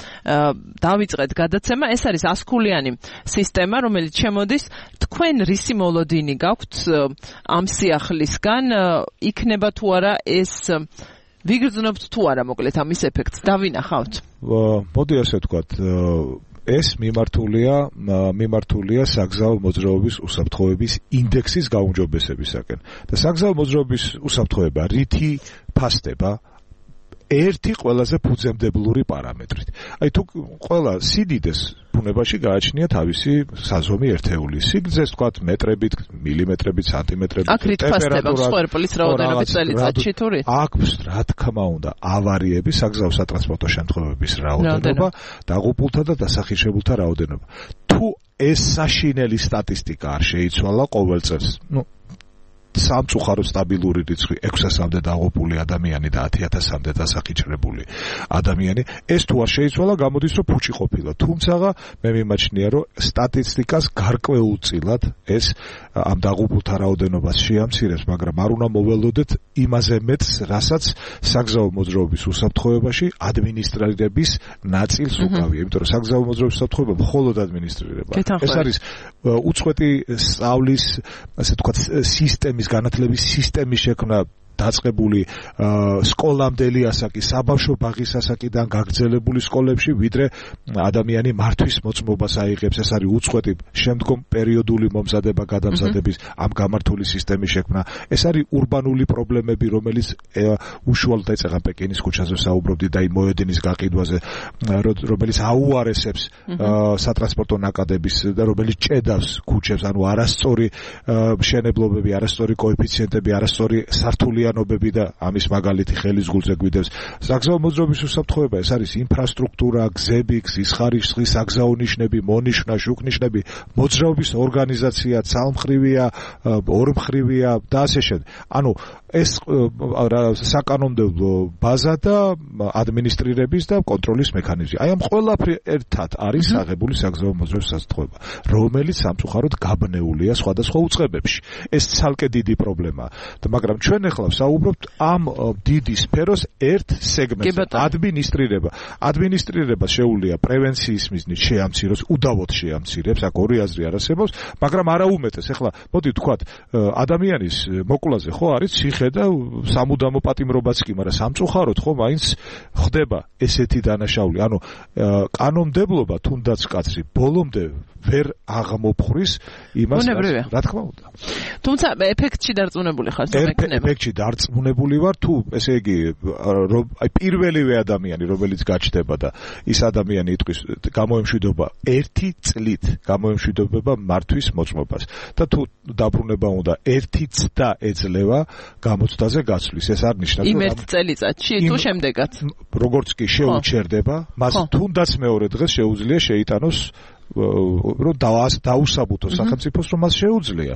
დავიწყეთ გადაცემა, ეს არის ასქულიანი სისტემა, რომელიც შემოდის თქვენ რისი მოლოდინი გაქვთ ამ სიახლისგან, იქნება თუ არა ეს ვიგრძნობთ თუ არა მოკლედ ამის ეფექტს, დავინახავთ. მოდი ასე ვთქვათ, ეს მიმართულია მიმართულია საგზაო მოძრაობის უსაფრთხოების ინდექსის გაუმჯობესებისაკენ. და საგზაო მოძრაობის უსაფრთხოება რითი ფასდება ერთი ყველაზე ფუძემდებლური პარამეტრით. აი თუ ყველა სიდიდეს ბუნებაში გააჩნია თავისი საზომი ერთეული. სიგრძეს თქვათ მეტრებით, მილიმეტრებით, სანტიმეტრებით, ტემპერატურა, სხერპლის რაოდენობით წელიწადში თუ რით? აქვს რა თქმა უნდა ავარიები, საგზაო სატრანსპორტო შემთხვევების რაოდენობა, დაღუპულთა და დასახირშებულთა რაოდენობა. თუ ეს საშინელი სტატისტიკა არ შეიცვალა ყოველ წელს, ნუ სამწუხარო სტაბილური რიცხვი ექვსასამდე დაღუპული ადამიანი და ათი ათასამდე დასახიჩრებული ადამიანი ეს თუ არ შეიცვალა გამოდის რომ ფუჭი ყოფილა თუმცა მე მიმაჩნია რომ სტატისტიკას გარკვეულწილად ეს ამ დაღუპულთა რაოდენობას შეამცირებს მაგრამ არ უნდა მოველოდეთ იმაზე მეტს რასაც საგზაო მოძრაობის უსაფრთხოებაში ადმინისტრირების ნაწილს უკავია იმიტომ რომ საგზაო მოძრაობის უსაფრთხოება მხოლოდ ადმინისტრირება ეს არის უწყვეტი სწავლის ასე ვთქვათ სისტემის განათლების სისტემის შექმნა დაწყებული სკოლამდელი ასაკი, საბავშვო ბაღის ასაკიდან გაგრძელებული სკოლებში, ვიდრე ადამიანი მართვის მოწმობას აიღებს. ეს არის უწყვეტი შემდგომ პერიოდული მომზადება გადამზადების ამ გამართული სისტემის შექმნა. ეს არის урბანული პრობლემები, რომელიც უშუალოდ ეწევა პეკინის ქუჩაზე საუბრობდი და იმ მოედინის გაყიდვაზე, რომელიც აუარესებს სატრანსპორტო ნაკადების და რომელიც ჭედავს ქუჩებს, ანუ არასწორი მშენებლობები, არასწორი კოეფიციენტები, არასწორი სართულიანობები და ამის მაგალითი ხელის გულზე გვიდევს. საგზაო მოძრაობის უსაფრთხოება, ეს არის ინფრასტრუქტურა, გზები, გზის ხარისხი, საგზაო ნიშნები, მონიშნა, შუქნიშნები, მოძრაობის ორგანიზაცია, ცალმხრივია, ორმხრივია და ასე შემდეგ. ანუ ეს საკანონმდებლო ბაზა და ადმინისტრირების და კონტროლის მექანიზმი. აი ამ ყველაფერი ერთად არის აღებული საგზაო მოძრაობის უსაფრთხოება, რომელიც სამწუხაროდ გაბნეულია სხვადასხვა უწყებებში. ეს ცალკე დიდი პრობლემაა. მაგრამ ჩვენ ახლა ვსაუბრობთ ამ დიდი სფეროს ერთ სეგმენტზე. ადმინისტრირება. ადმინისტრირება შეუძლია პრევენციის მიზნით შეამციროს, უდავოდ შეამცირებს, აქ ორი აზრი არასებობს, მაგრამ არა უმეტეს. ახლა მოდი ვთქვათ, ადამიანის მოკლაზე ხო არის ციხე და სამუდამო პატიმრობაც კი, მაგრამ სამწუხაროდ ხო მაინც ხდება ესეთი დანაშაული. ანუ კანონმდებლობა თუნდაც კაცრი ბოლომდე ვერ აღმოფხრის იმას, რა თქმა უნდა. თუმცა ეფექტში დარწმუნებული ხარ, რომ ეკნება. ეფექტში დარწმუნებული ვარ, თუ ესე იგი აი პირველივე ადამიანი, რომელიც გაჩნდება და ის ადამიანი იტყვის გამოემშვიდობა ერთი წლით, გამოემშვიდობა მართვის მოწმობას და თუ დაბრუნება უნდა ერთი წდა ეძლევა გამოცდაზე გაცვლის. ეს არ ნიშნავს, რომ იმ ერთ წელიწადში თუ შემდეგაც როგორც კი შეუჩერდება, მას თუნდაც მეორე დღეს შეუძლია შეიტანოს რომ დაუსაბუთოს სახელმწიფოს, რომ მას შეუძლია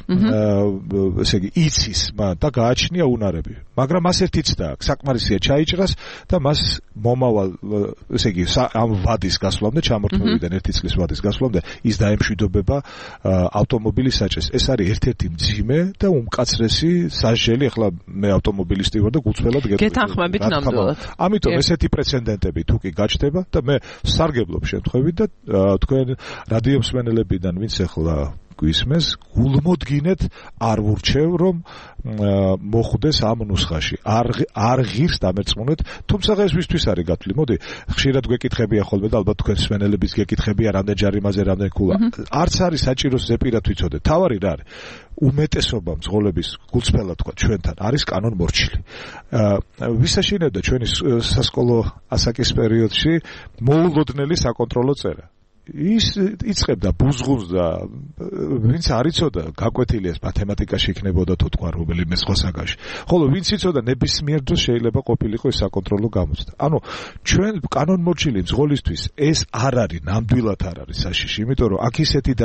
ესე იგი იცის მან და გააჩნია უნარები, მაგრამ მას ერთი ცდა აქვს, საკმარისია ჩაიჭრას და მას მომავალ ესე იგი ამ ვადის გასვლამდე, ჩამორთმევიდან ერთი წლის ვადის გასვლამდე ის დაემშვიდობება ავტომობილის საჭეს. ეს არის ერთ-ერთი მძიმე და უმკაცრესი სასჯელი. ახლა მე ავტომობილისტი ვარ და გულწრფელად გეთანხმებით ნამდვილად. ამიტომ ესეთი პრეცედენტები თუ კი გაჩნდება და მე სარგებლობ შემთხვევით და თქვენ რადიო მსმენელებიდან ვინც ახლა გვისმენს, გულმოდგინეთ არ ვურჩევ, რომ მოხვდეს ამ ნუსხაში. არ არ ღირს დამერწმუნეთ, თუმცა ეს ვისთვის არის გათვლი. მოდი, ხშირად გვეკითხებია ხოლმე და ალბათ თქვენ მსმენელების გეკითხებია, რამდენ ჯარიმაზე, რამდენ ქულა. არც არის საჭირო ზეპირად ვიცოდე. თავარი რა არის? უმეტესობა მძღოლების გულწრფელად თქვა ჩვენთან არის კანონმორჩილი. ვისაშინებდა ჩვენი სასკოლო ასაკის პერიოდში მოულოდნელი საკონტროლო წერა. ის იწყებდა ბუზღუნს და ვინც არ იცოდა გაკვეთილია მათემატიკაში იქნებოდა თუ თქვა რომელიმე სხვა საგანში. ხოლო ვინც იცოდა ნებისმიერ დროს შეიძლება ყოფილიყო ეს საკონტროლო გამოცდა. ანუ ჩვენ კანონმორჩილი მძღოლისთვის ეს არ არის, ნამდვილად არ არის საშიში, იმიტომ რომ აქ ისეთი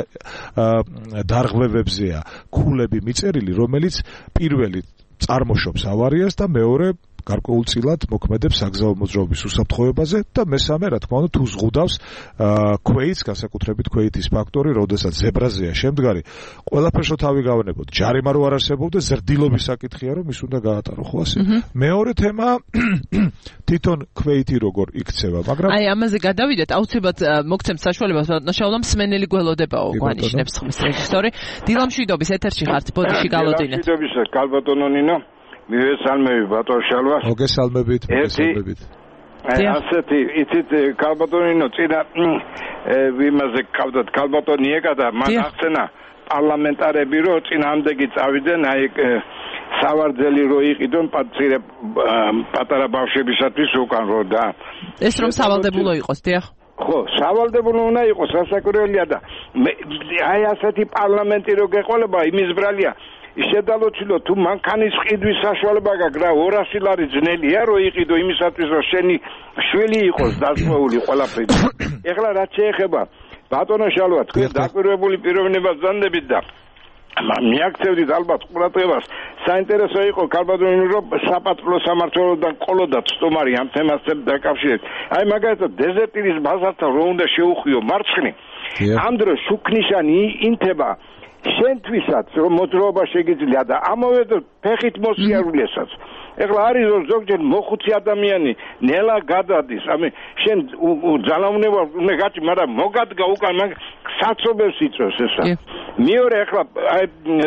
დარღვევებზეა ქულები მიწერილი, რომელიც პირველი წარმოშობს ავარიას და მეორე გარკვეულწილად მოქმედებს საგზაო მოძრაობის უსაფრთხოებაზე და მესამე, რა თქმა უნდა, თუ ზღუდავს ქვეითს, განსაკუთრებით ქვეითის ფაქტორი, როდესაც ზებრაზეა შემდგარი, ყველაფერს თავი გავანებოთ. ჯარიმა რო არ არსებობდეს, ზრდილობის საკითხია, რომ ის უნდა გაატარო, ხო ასე? მეორე თემა თვითონ ქვეითი როგორ იქცევა, მაგრამ აი ამაზე გადავიდეთ, აუცილებლად მოგცემთ საშუალებას, ნაშაულა მსმენელი გველოდებაო, გვანიშნებს ხმის რეჟისორი. დილამშვიდობის ეთერში ხართ, ბოდიში გალოდინეთ. დილამშვიდობის, კალბატონო ნინო. მივესალმები ბატონ შალვას. მოგესალმებით, მოგესალმებით. ასეთი, იცით კალბატონინო წინა იმაზე ყავდათ კალბატონიეკა და მან ახსენა პარლამენტარები რო წინამდეგი წავიდნენ, აი სავარძელი რო იყიდონ პატარა პატარა ბავშვებისათვის უკან რო და ეს რომ სავალდებულო იყოს, დიახ. ხო, სავალდებულო უნდა იყოს, სასაკურველია და აი ასეთი პარლამენტი რო გეყოლება, იმის ბრალია შედალოცილო თუ მანქანის ყიდვის საშუალება გაქვს რა ორასი ლარი ძნელია რომ იყიდო იმისათვის რომ შენი შვილი იყოს დასწვეული ყველაფერი. ეხლა რაც შეეხება ბატონო შალვა, თქვენ დაკვირვებული პიროვნებას ძანდებით და მიაქცევდით ალბათ ყურადღებას. საინტერესო იყო კალბატონინო რომ საპატრულო სამმართველოდან ყოლოდათ სტუმარი ამ თემასთან დაკავშირებით. აი მაგალითად დეზერტირის ბაზართან რო უნდა შეუხვიო მარცხნი. ამ დროს შუქნიშანი ინთება შენთვისაც რომ მოძრაობა შეგიძლია და ამოვედოთ ფეხით მოსიარულესაც. ეხლა არის რომ ზოგჯერ მოხუცი ადამიანი ნელა გადადის, ამი შენ ძალაუნება უნდა გაჭი, მაგრამ მოგადგა უკან, მაგ საცობებს იწვევს ესა. მეორე ეხლა აი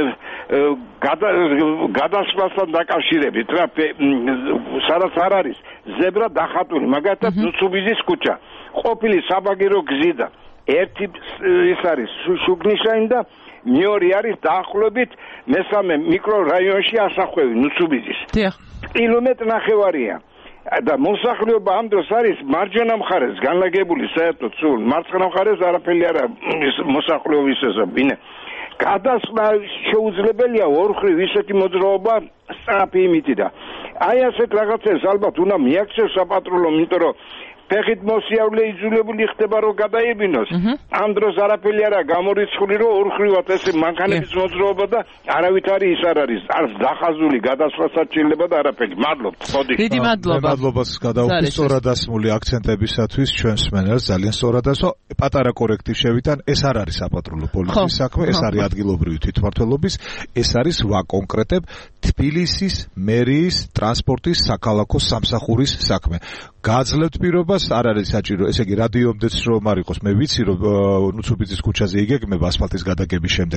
გადასვლასთან დაკავშირებით რა სადაც არ არის ზებრა დახატული, მაგათაც ნუცუბიზის ქუჩა. ყოფილი საბაგირო გზიდან ერთი ის არის შუგნიშანი და მეორე არის დაახლოებით მესამე მიკრორაიონში ასახვევი ნუცუბიზის. დიახ. კილომეტრი ნახევარია. და მოსახლეობა ამ დროს არის მარჯვენა მხარეს განლაგებული საერთოდ სულ მარცხენა მხარეს არაფერი არა მოსახლეობის ესაბინე. გადასვლა შეუძლებელია ორხრივ ისეთი მოძრაობა სწრაფი იმითი და აი ასეთ რაღაცებს ალბათ უნდა მიაქცევს საპატრულო, იმიტომ რომ ფეხით მოსიარულე იძულებული ხდება რომ გადაებინოს. ამ დროს არაფერი არა გამორიცხული რომ ორხრივად ესე მანქანების მოძრაობა და არავითარი ის არ არის. არც დახაზული გადასვლასაც შეიძლება და არაფერი. მადლობთ. მოდი. დიდი მადლობა. მადლობას გადავუხდი სწორად ასმული აქცენტებისათვის ჩვენ სმენელს ძალიან სწორად ასო. პატარა კორექტივ შევიტან, ეს არ არის საპატრულო პოლიციის საქმე, ეს არის ადგილობრივი თვითმმართველობის, ეს არის ვაკონკრეტებ თბილისის მერიის ტრანსპორტის საქალაქო სამსახურის საქმე. გააძლევთ პირობას, არ არის საჭირო, ესე იგი რადიომდეც რომ არ იყოს, მე ვიცი რომ ნუცუბიძის ქუჩაზე იგეგმება ასფალტის გადაგების შემდეგ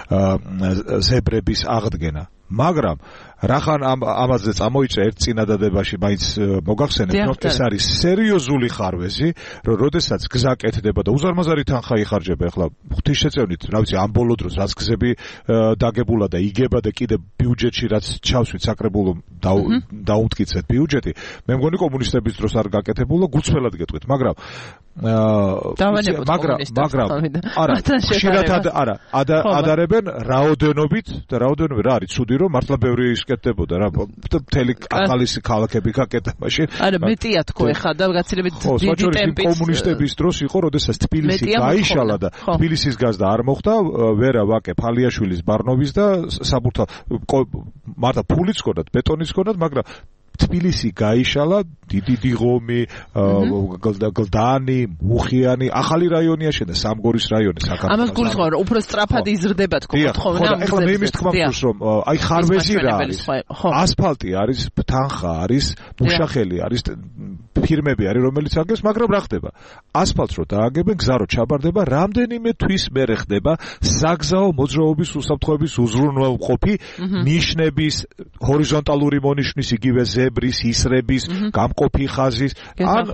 ზებრების აღდგენა, მაგრამ რახან ამაზე წამოიჭრა ერთ წინადადებაში მაინც მოგახსენებთ, რომ ეს არის სერიოზული ხარვეზი, რომ როდესაც გზა კეთდება და უზარმაზარი თანხა იხარჯება, ახლა ღვთისშეწევნით, რა ვიცი, ამ ბოლო დროს რაც გზები დაგებულა და იგება და კიდე ბიუჯეტში რაც ჩავსვით საკრებულო დაუმტკიცეთ ბიუჯეტი, მე მგონი კომუნისტების დროს არ გაკეთებულა, გულწრფელად გეტყვით, მაგრამ მაგრამ მაგრამ არა ხშირად არა ადარებენ რაოდენობით და რაოდენობით რა არის ცუდი რომ მართლა ბევრი ისკეთდებოდა რა მთელი ახალი ქალაქები გაკეთდა მაშინ არა მეტია თქო ეხა და გაცილებით დიდი ტემპით კომუნისტების დროს იყო როდესაც თბილისი გაიშალა და თბილისის გაზდა არ მოხდა ვერა ვაკე ფალიაშვილის ბარნოვის და საბურთალ მარტო ფულიც ჰქონდათ ბეტონის ჰქონდათ მაგრამ თბილისი გაიშალა დიდი დიღომი გლდანი მუხიანი ახალი რაიონია შენდა სამგორის რაიონი საქართველოს ამას გულისხმობ რომ უფრო სწრაფად იზრდება თქო თხოვნა ახლა მე იმის თქმა მგონს რომ აი ხარვეზი რა არის ასფალტი არის თანხა არის მუშახელი არის ფირმები არის რომელიც აგებს მაგრამ რა ხდება ასფალტს რო დააგებენ გზა რო ჩაბარდება რამდენიმე თვის მერე ხდება საგზაო მოძრაობის უსაფრთხოების უზრუნველყოფი ნიშნების ჰორიზონტალური მონიშნის იგივე ზებრის ისრების გამყოფი ხაზის ან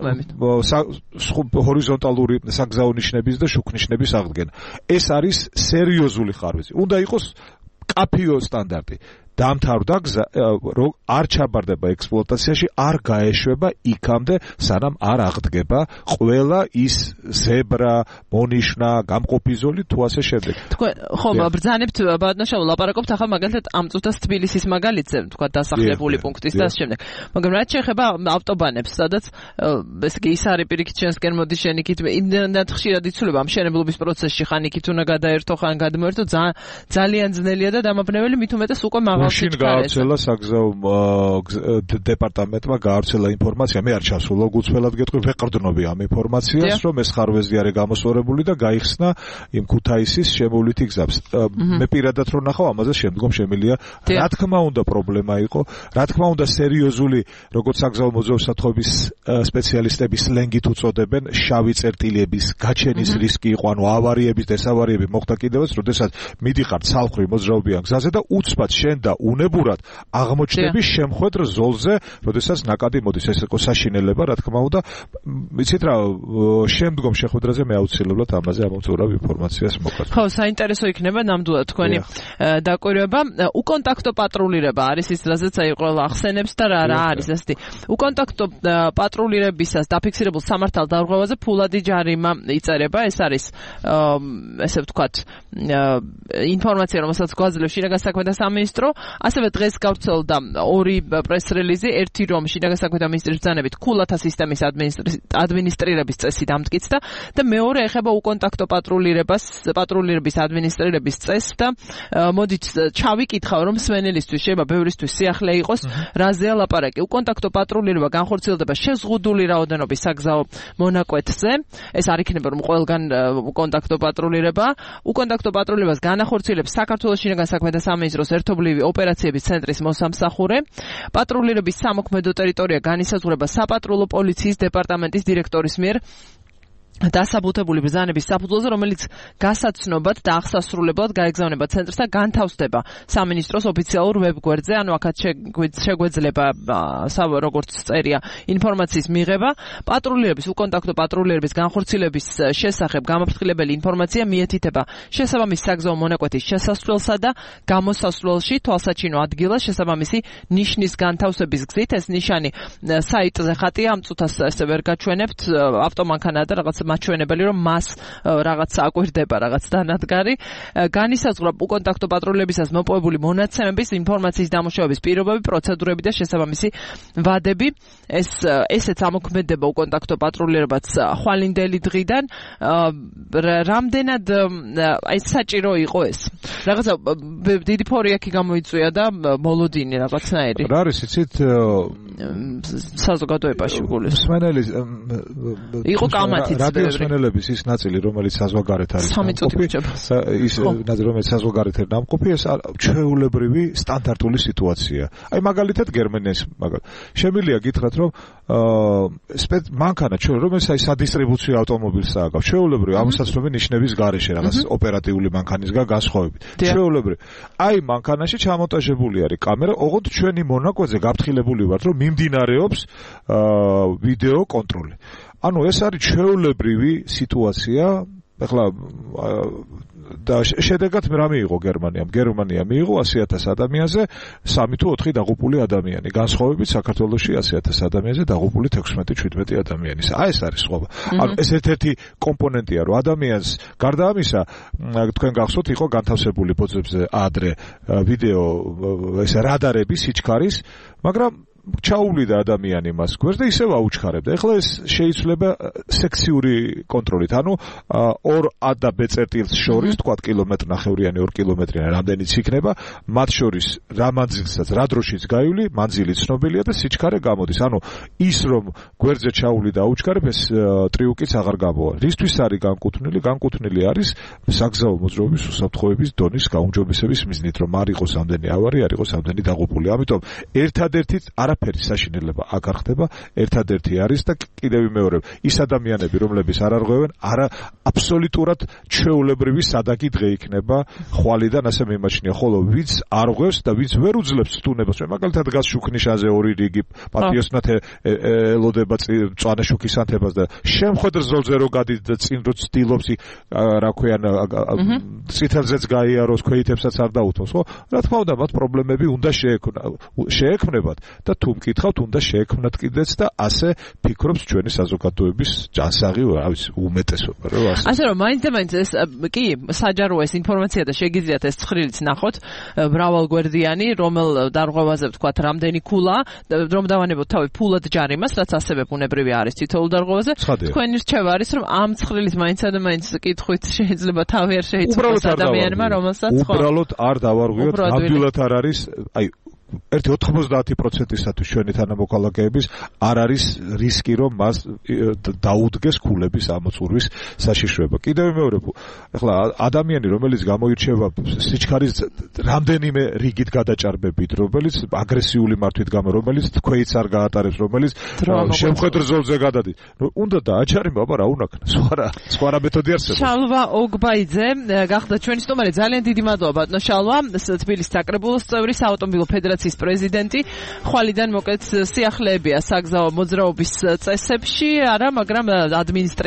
ჰორიზონტალური საგზაო ნიშნების და შუქნიშნების აღდგენა ეს არის სერიოზული ხარვეზი უნდა იყოს კაფიო სტანდარტი დამთავრდა გზა რომ არ ჩაბარდება ექსპლუატაციაში არ გაეშვება იქამდე სანამ არ აღდგება ყველა ის ზებრა მონიშნა გამყოფი ზოლი თუ ასე შემდეგ თქვენ ხო ბრძანებთ ბატონო ლაპარაკობთ ახლა მაგალითად ამ წუთას თბილისის მაგალითზე თქვა დასახლებული პუნქტის და ასე შემდეგ მაგრამ რაც შეეხება ავტობანებს სადაც ესე იგი ის არის პირიქით ჩვენსკენ მოდის შენ იქით იმდენად ხშირად იცვლება ამ მშენებლობის პროცესში ხან იქით უნდა გადაერთო ხან გადმოერთო ძალიან ძნელია და დამაბნეველი მით უმეტეს უკვე მაღალ მაშინ გაავრცელა საგზაო დეპარტამენტმა გაავრცელა ინფორმაცია მე არ ჩასულა გულწრფელად გეტყვი ვეყრდნობი ამ ინფორმაციას რომ ეს ხარვეზი არის გამოსწორებული და გაიხსნა იმ ქუთაისის შემოვლითი გზას მე პირადად რო ნახავ ამაზე შემდგომ შემილია რა თქმა უნდა პრობლემა იყო რა თქმა უნდა სერიოზული როგორც საგზაო მოძრაობის სპეციალისტები სლენგით უწოდებენ შავი წერტილების გაჩენის რისკი იყო ანუ ავარიების დესავარიები მოხდა კიდევაც როდესაც მიდიხარ ცალხრი მოძრაობიან გზაზე და უცბად შენ და უნებურად აღმოჩნდები შემხვედრ ზოლზე, როდესაც ნაკადი მოდის, ეს იყო საშინელება, რა თქმა უნდა, ვიცით რა, შემდგომ შეხვედრაზე მე აუცილებლად ამაზე ამოვწურავ ინფორმაციას მოგხატ. ხო, საინტერესო იქნება ნამდვილად თქვენი დაკვირვება. უკონტაქტო პატრულირება არის ის, რაზეც აი ყველა ახსენებს და რა რა არის ასეთი. უკონტაქტო პატრულირებისას დაფიქსირებულ სამართალ დარღვევაზე ფულადი ჯარიმა იწერება, ეს არის ესე ვთქვათ, ინფორმაცია, რომელსაც გვაძლევს შინაგან საქმეთა სამინისტრო ასევე დღეს გავრცელდა ორი პრეს-რელიზი, ერთი რომ შინაგან საქმეთა მინისტრის ბრძანებით ქულათა სისტემის ადმინისტრირების წესი დამტკიცდა და მეორე ეხება უკონტაქტო პატრულირებას, პატრულირების ადმინისტრირების წესს და მოდით ჩავიკითხავ რომ სვენელისთვის შეიძლება ბევრისთვის სიახლე იყოს, რაზეა ლაპარაკი. უკონტაქტო პატრულირება განხორციელდება შეზღუდული რაოდენობის საგზაო მონაკვეთზე. ეს არ იქნება რომ ყველგან უკონტაქტო პატრულირება. უკონტაქტო პატრულირებას განახორციელებს საქართველოს შინაგან საქმეთა სამინისტროს ერთობლივი ოპერაციების ცენტრის მოსამსახურე. პატრულირების სამოქმედო ტერიტორია განისაზღვრება საპატრულო პოლიციის დეპარტამენტის დირექტორის მიერ დასაბუთებული ბრძანების საფუძველზე, რომელიც გასაცნობად და აღსასრულებლად გაეგზავნება ცენტრს და განთავსდება სამინისტროს ოფიციალურ ვებგვერდზე, ანუ აქაც შეგვეძლება როგორც წერია ინფორმაციის მიღება. პატრულირების, უკონტაქტო პატრულირების განხორციელების შესახებ გამაფრთხილებელი ინფორმაცია მიეთითება შესაბამის საგზაო მონაკვეთის შესასვლელსა და გამოსასვლელში თვალსაჩინო ადგილას შესაბამისი ნიშნის განთავსების გზით. ეს ნიშანი საიტზე ხატია, ამ წუთას ესე ვერ გაჩვენებთ, ავტომანქანაა და რაღაც მაჩვენებელი რომ მას რაღაც აკვირდება რაღაც დანადგარი. განისაზღვრა უკონტაქტო პატრულირებისას მოპოვებული მონაცემების ინფორმაციის დამუშავების პირობები, პროცედურები და შესაბამისი ვადები. ეს ესეც ამოქმედება უკონტაქტო პატრულირებაც ხვალინდელი დღიდან. რამდენად აი საჭირო იყო ეს? რაღაცა დიდი ფორიაკი გამოიწვია და მოლოდინი რაღაცნაირი. რა არის იცით საზოგადოებაში გულის. მსმენელის იყო კამათიც რადიოსმენელების ის ნაწილი, რომელიც საზღვარგარეთ არის სამი ის ნაწილი, რომელიც საზღვარგარეთ არის ნამყოფი, ეს ჩვეულებრივი სტანდარტული სიტუაცია. აი მაგალითად გერმანიის მაგალითად შემიძლია გითხრათ რომ მანქანა ჩვენ რომელიც აი სადისტრიბუციო ავტომობილს ააგავს ჩვეულებრივი ამოსაცნობი ნიშნების გარეშე რაღაც ოპერატიული მანქანისგან განსხვავებით. ჩვეულებრივი აი მანქანაში ჩამონტაჟებული არის კამერა, ოღონდ ჩვენი მონაკვეთზე გაფრთხილებული ვართ რომ მიმდინარეობს ვიდეო კონტროლი. ანუ ეს არის ჩვეულებრივი სიტუაცია. ეხლა და შედეგად რა მიიღო გერმანიამ? გერმანია მიიღო ასი ათას ადამიანზე სამი თუ ოთხი დაღუპული ადამიანი. განსხვავებით საქართველოში ასი ათას ადამიანზე დაღუპული თექვსმეტი შვიდმეტი ადამიანი. აი ეს არის სხვაობა. ანუ ეს ერთ-ერთი კომპონენტია, რომ ადამიანს გარდა ამისა, თქვენ გახსოვთ, იყო განთავსებული ბოძებზე ადრე ვიდეო ეს რადარები სიჩქარის, მაგრამ ჩაუვლიდა ადამიანი მას გვერდს და ისევ აუჩქარებდა. ეხლა ეს შეიცვლება სექციური კონტროლით, ანუ ორ ა და ბ წერტილს შორის, თქვათ კილომეტრნახევრიანი, ორ კილომეტრიანი რამდენიც იქნება, მათ შორის რა მანძილსაც, რა დროშიც გაივლი, მანძილი ცნობილია და სიჩქარე გამოდის. ანუ ის რომ გვერდზე ჩაუვლი და აუჩქარებ, ეს ტრიუკიც აღარ გამოვა. რისთვის არის განკუთვნილი? განკუთვნილი არის საგზაო მოძრაობის უსაფრთხოების დონის გაუმჯობესების მიზნით, რომ არ იყოს ამდენი ავარია, არ იყოს ამდენი დაღუპული. ამიტომ ერთადერთი არაფერი საშინელება აქ არ ხდება, ერთადერთი არის და კიდევ მეორე ის ადამიანები, რომლებიც არ არღვევენ, არა აბსოლუტურად ჩვეულებრივი სადაგი დღე იქნება ხვალიდან ასე მიმაჩნია, ხოლო ვინც არღვევს და ვინც ვერ უძლებს სტუნებას, მაგალითად გას შუქნიშაზე ორი რიგი პატიოსნად ელოდება მწვანე შუქის ანთებას და შემხედრ ზოლზე რო გადიდ და წინ რო ცდილობს რა ქვიან წითელზეც გაიაროს, ქვეითებსაც არ დაუთმოს, ხო? რა თქმა უნდა, მათ პრობლემები უნდა შეექმნებათ და თუ მკითხავთ, უნდა შეექმნათ კიდეც და ასე ფიქრობს ჩვენი საზოგადოების ჯანსაღი, რა ვიცი, უმეტესობა, რა ასე. ასე რომ მაინც და მაინც ეს კი საჯაროა ეს ინფორმაცია და შეგიძლიათ ეს ცხრილიც ნახოთ, მრავალგვერდიანი, რომელ დარღვევაზე ვთქვათ, რამდენი ქულა, რომ დავანებოთ თავი ფულად ჯარიმას, რაც ასევე ბუნებრივი არის თითოეულ დარღვევაზე. თქვენი რჩევა არის, რომ ამ ცხრილის მაინც და მაინც კითხვით შეიძლება თავი არ შეიცვლოს ადამიანმა, რომელსაც ხო. უბრალოდ არ დავარღვიოთ, ნამდვილად არ არის, აი ერთი ოთხმოცდაათი პროცენტისათვის ჩვენი თანამოქალაქეების არ არის რისკი, რომ მას დაუდგეს ქულების ამოწურვის საშიშროება. კიდევ მეორე, ახლა ადამიანი, რომელიც გამოირჩევა სიჩქარის რამდენიმე რიგით გადაჭარბებით, რომელიც აგრესიული მართვით გამო, რომელიც თქვეიც არ გაატარებს, რომელიც შემხედრ ზოლზე გადადის, უნდა დააჩარიმა, აბა რა უნახნა, სხვა სხვა რა მეთოდი არსებობს. შალვა ოგბაიძე გახდა ჩვენი სტუმარი. ძალიან დიდი მადლობა ბატონო შალვა, თბილისის საკრებულოს წევრი, საავტომობილო ფედერაციის პრეზიდენტი. ხვალიდან მოკეთ სიახლეებია საგზაო მოძრაობის წესებში, არა, მაგრამ ადმინისტრაცია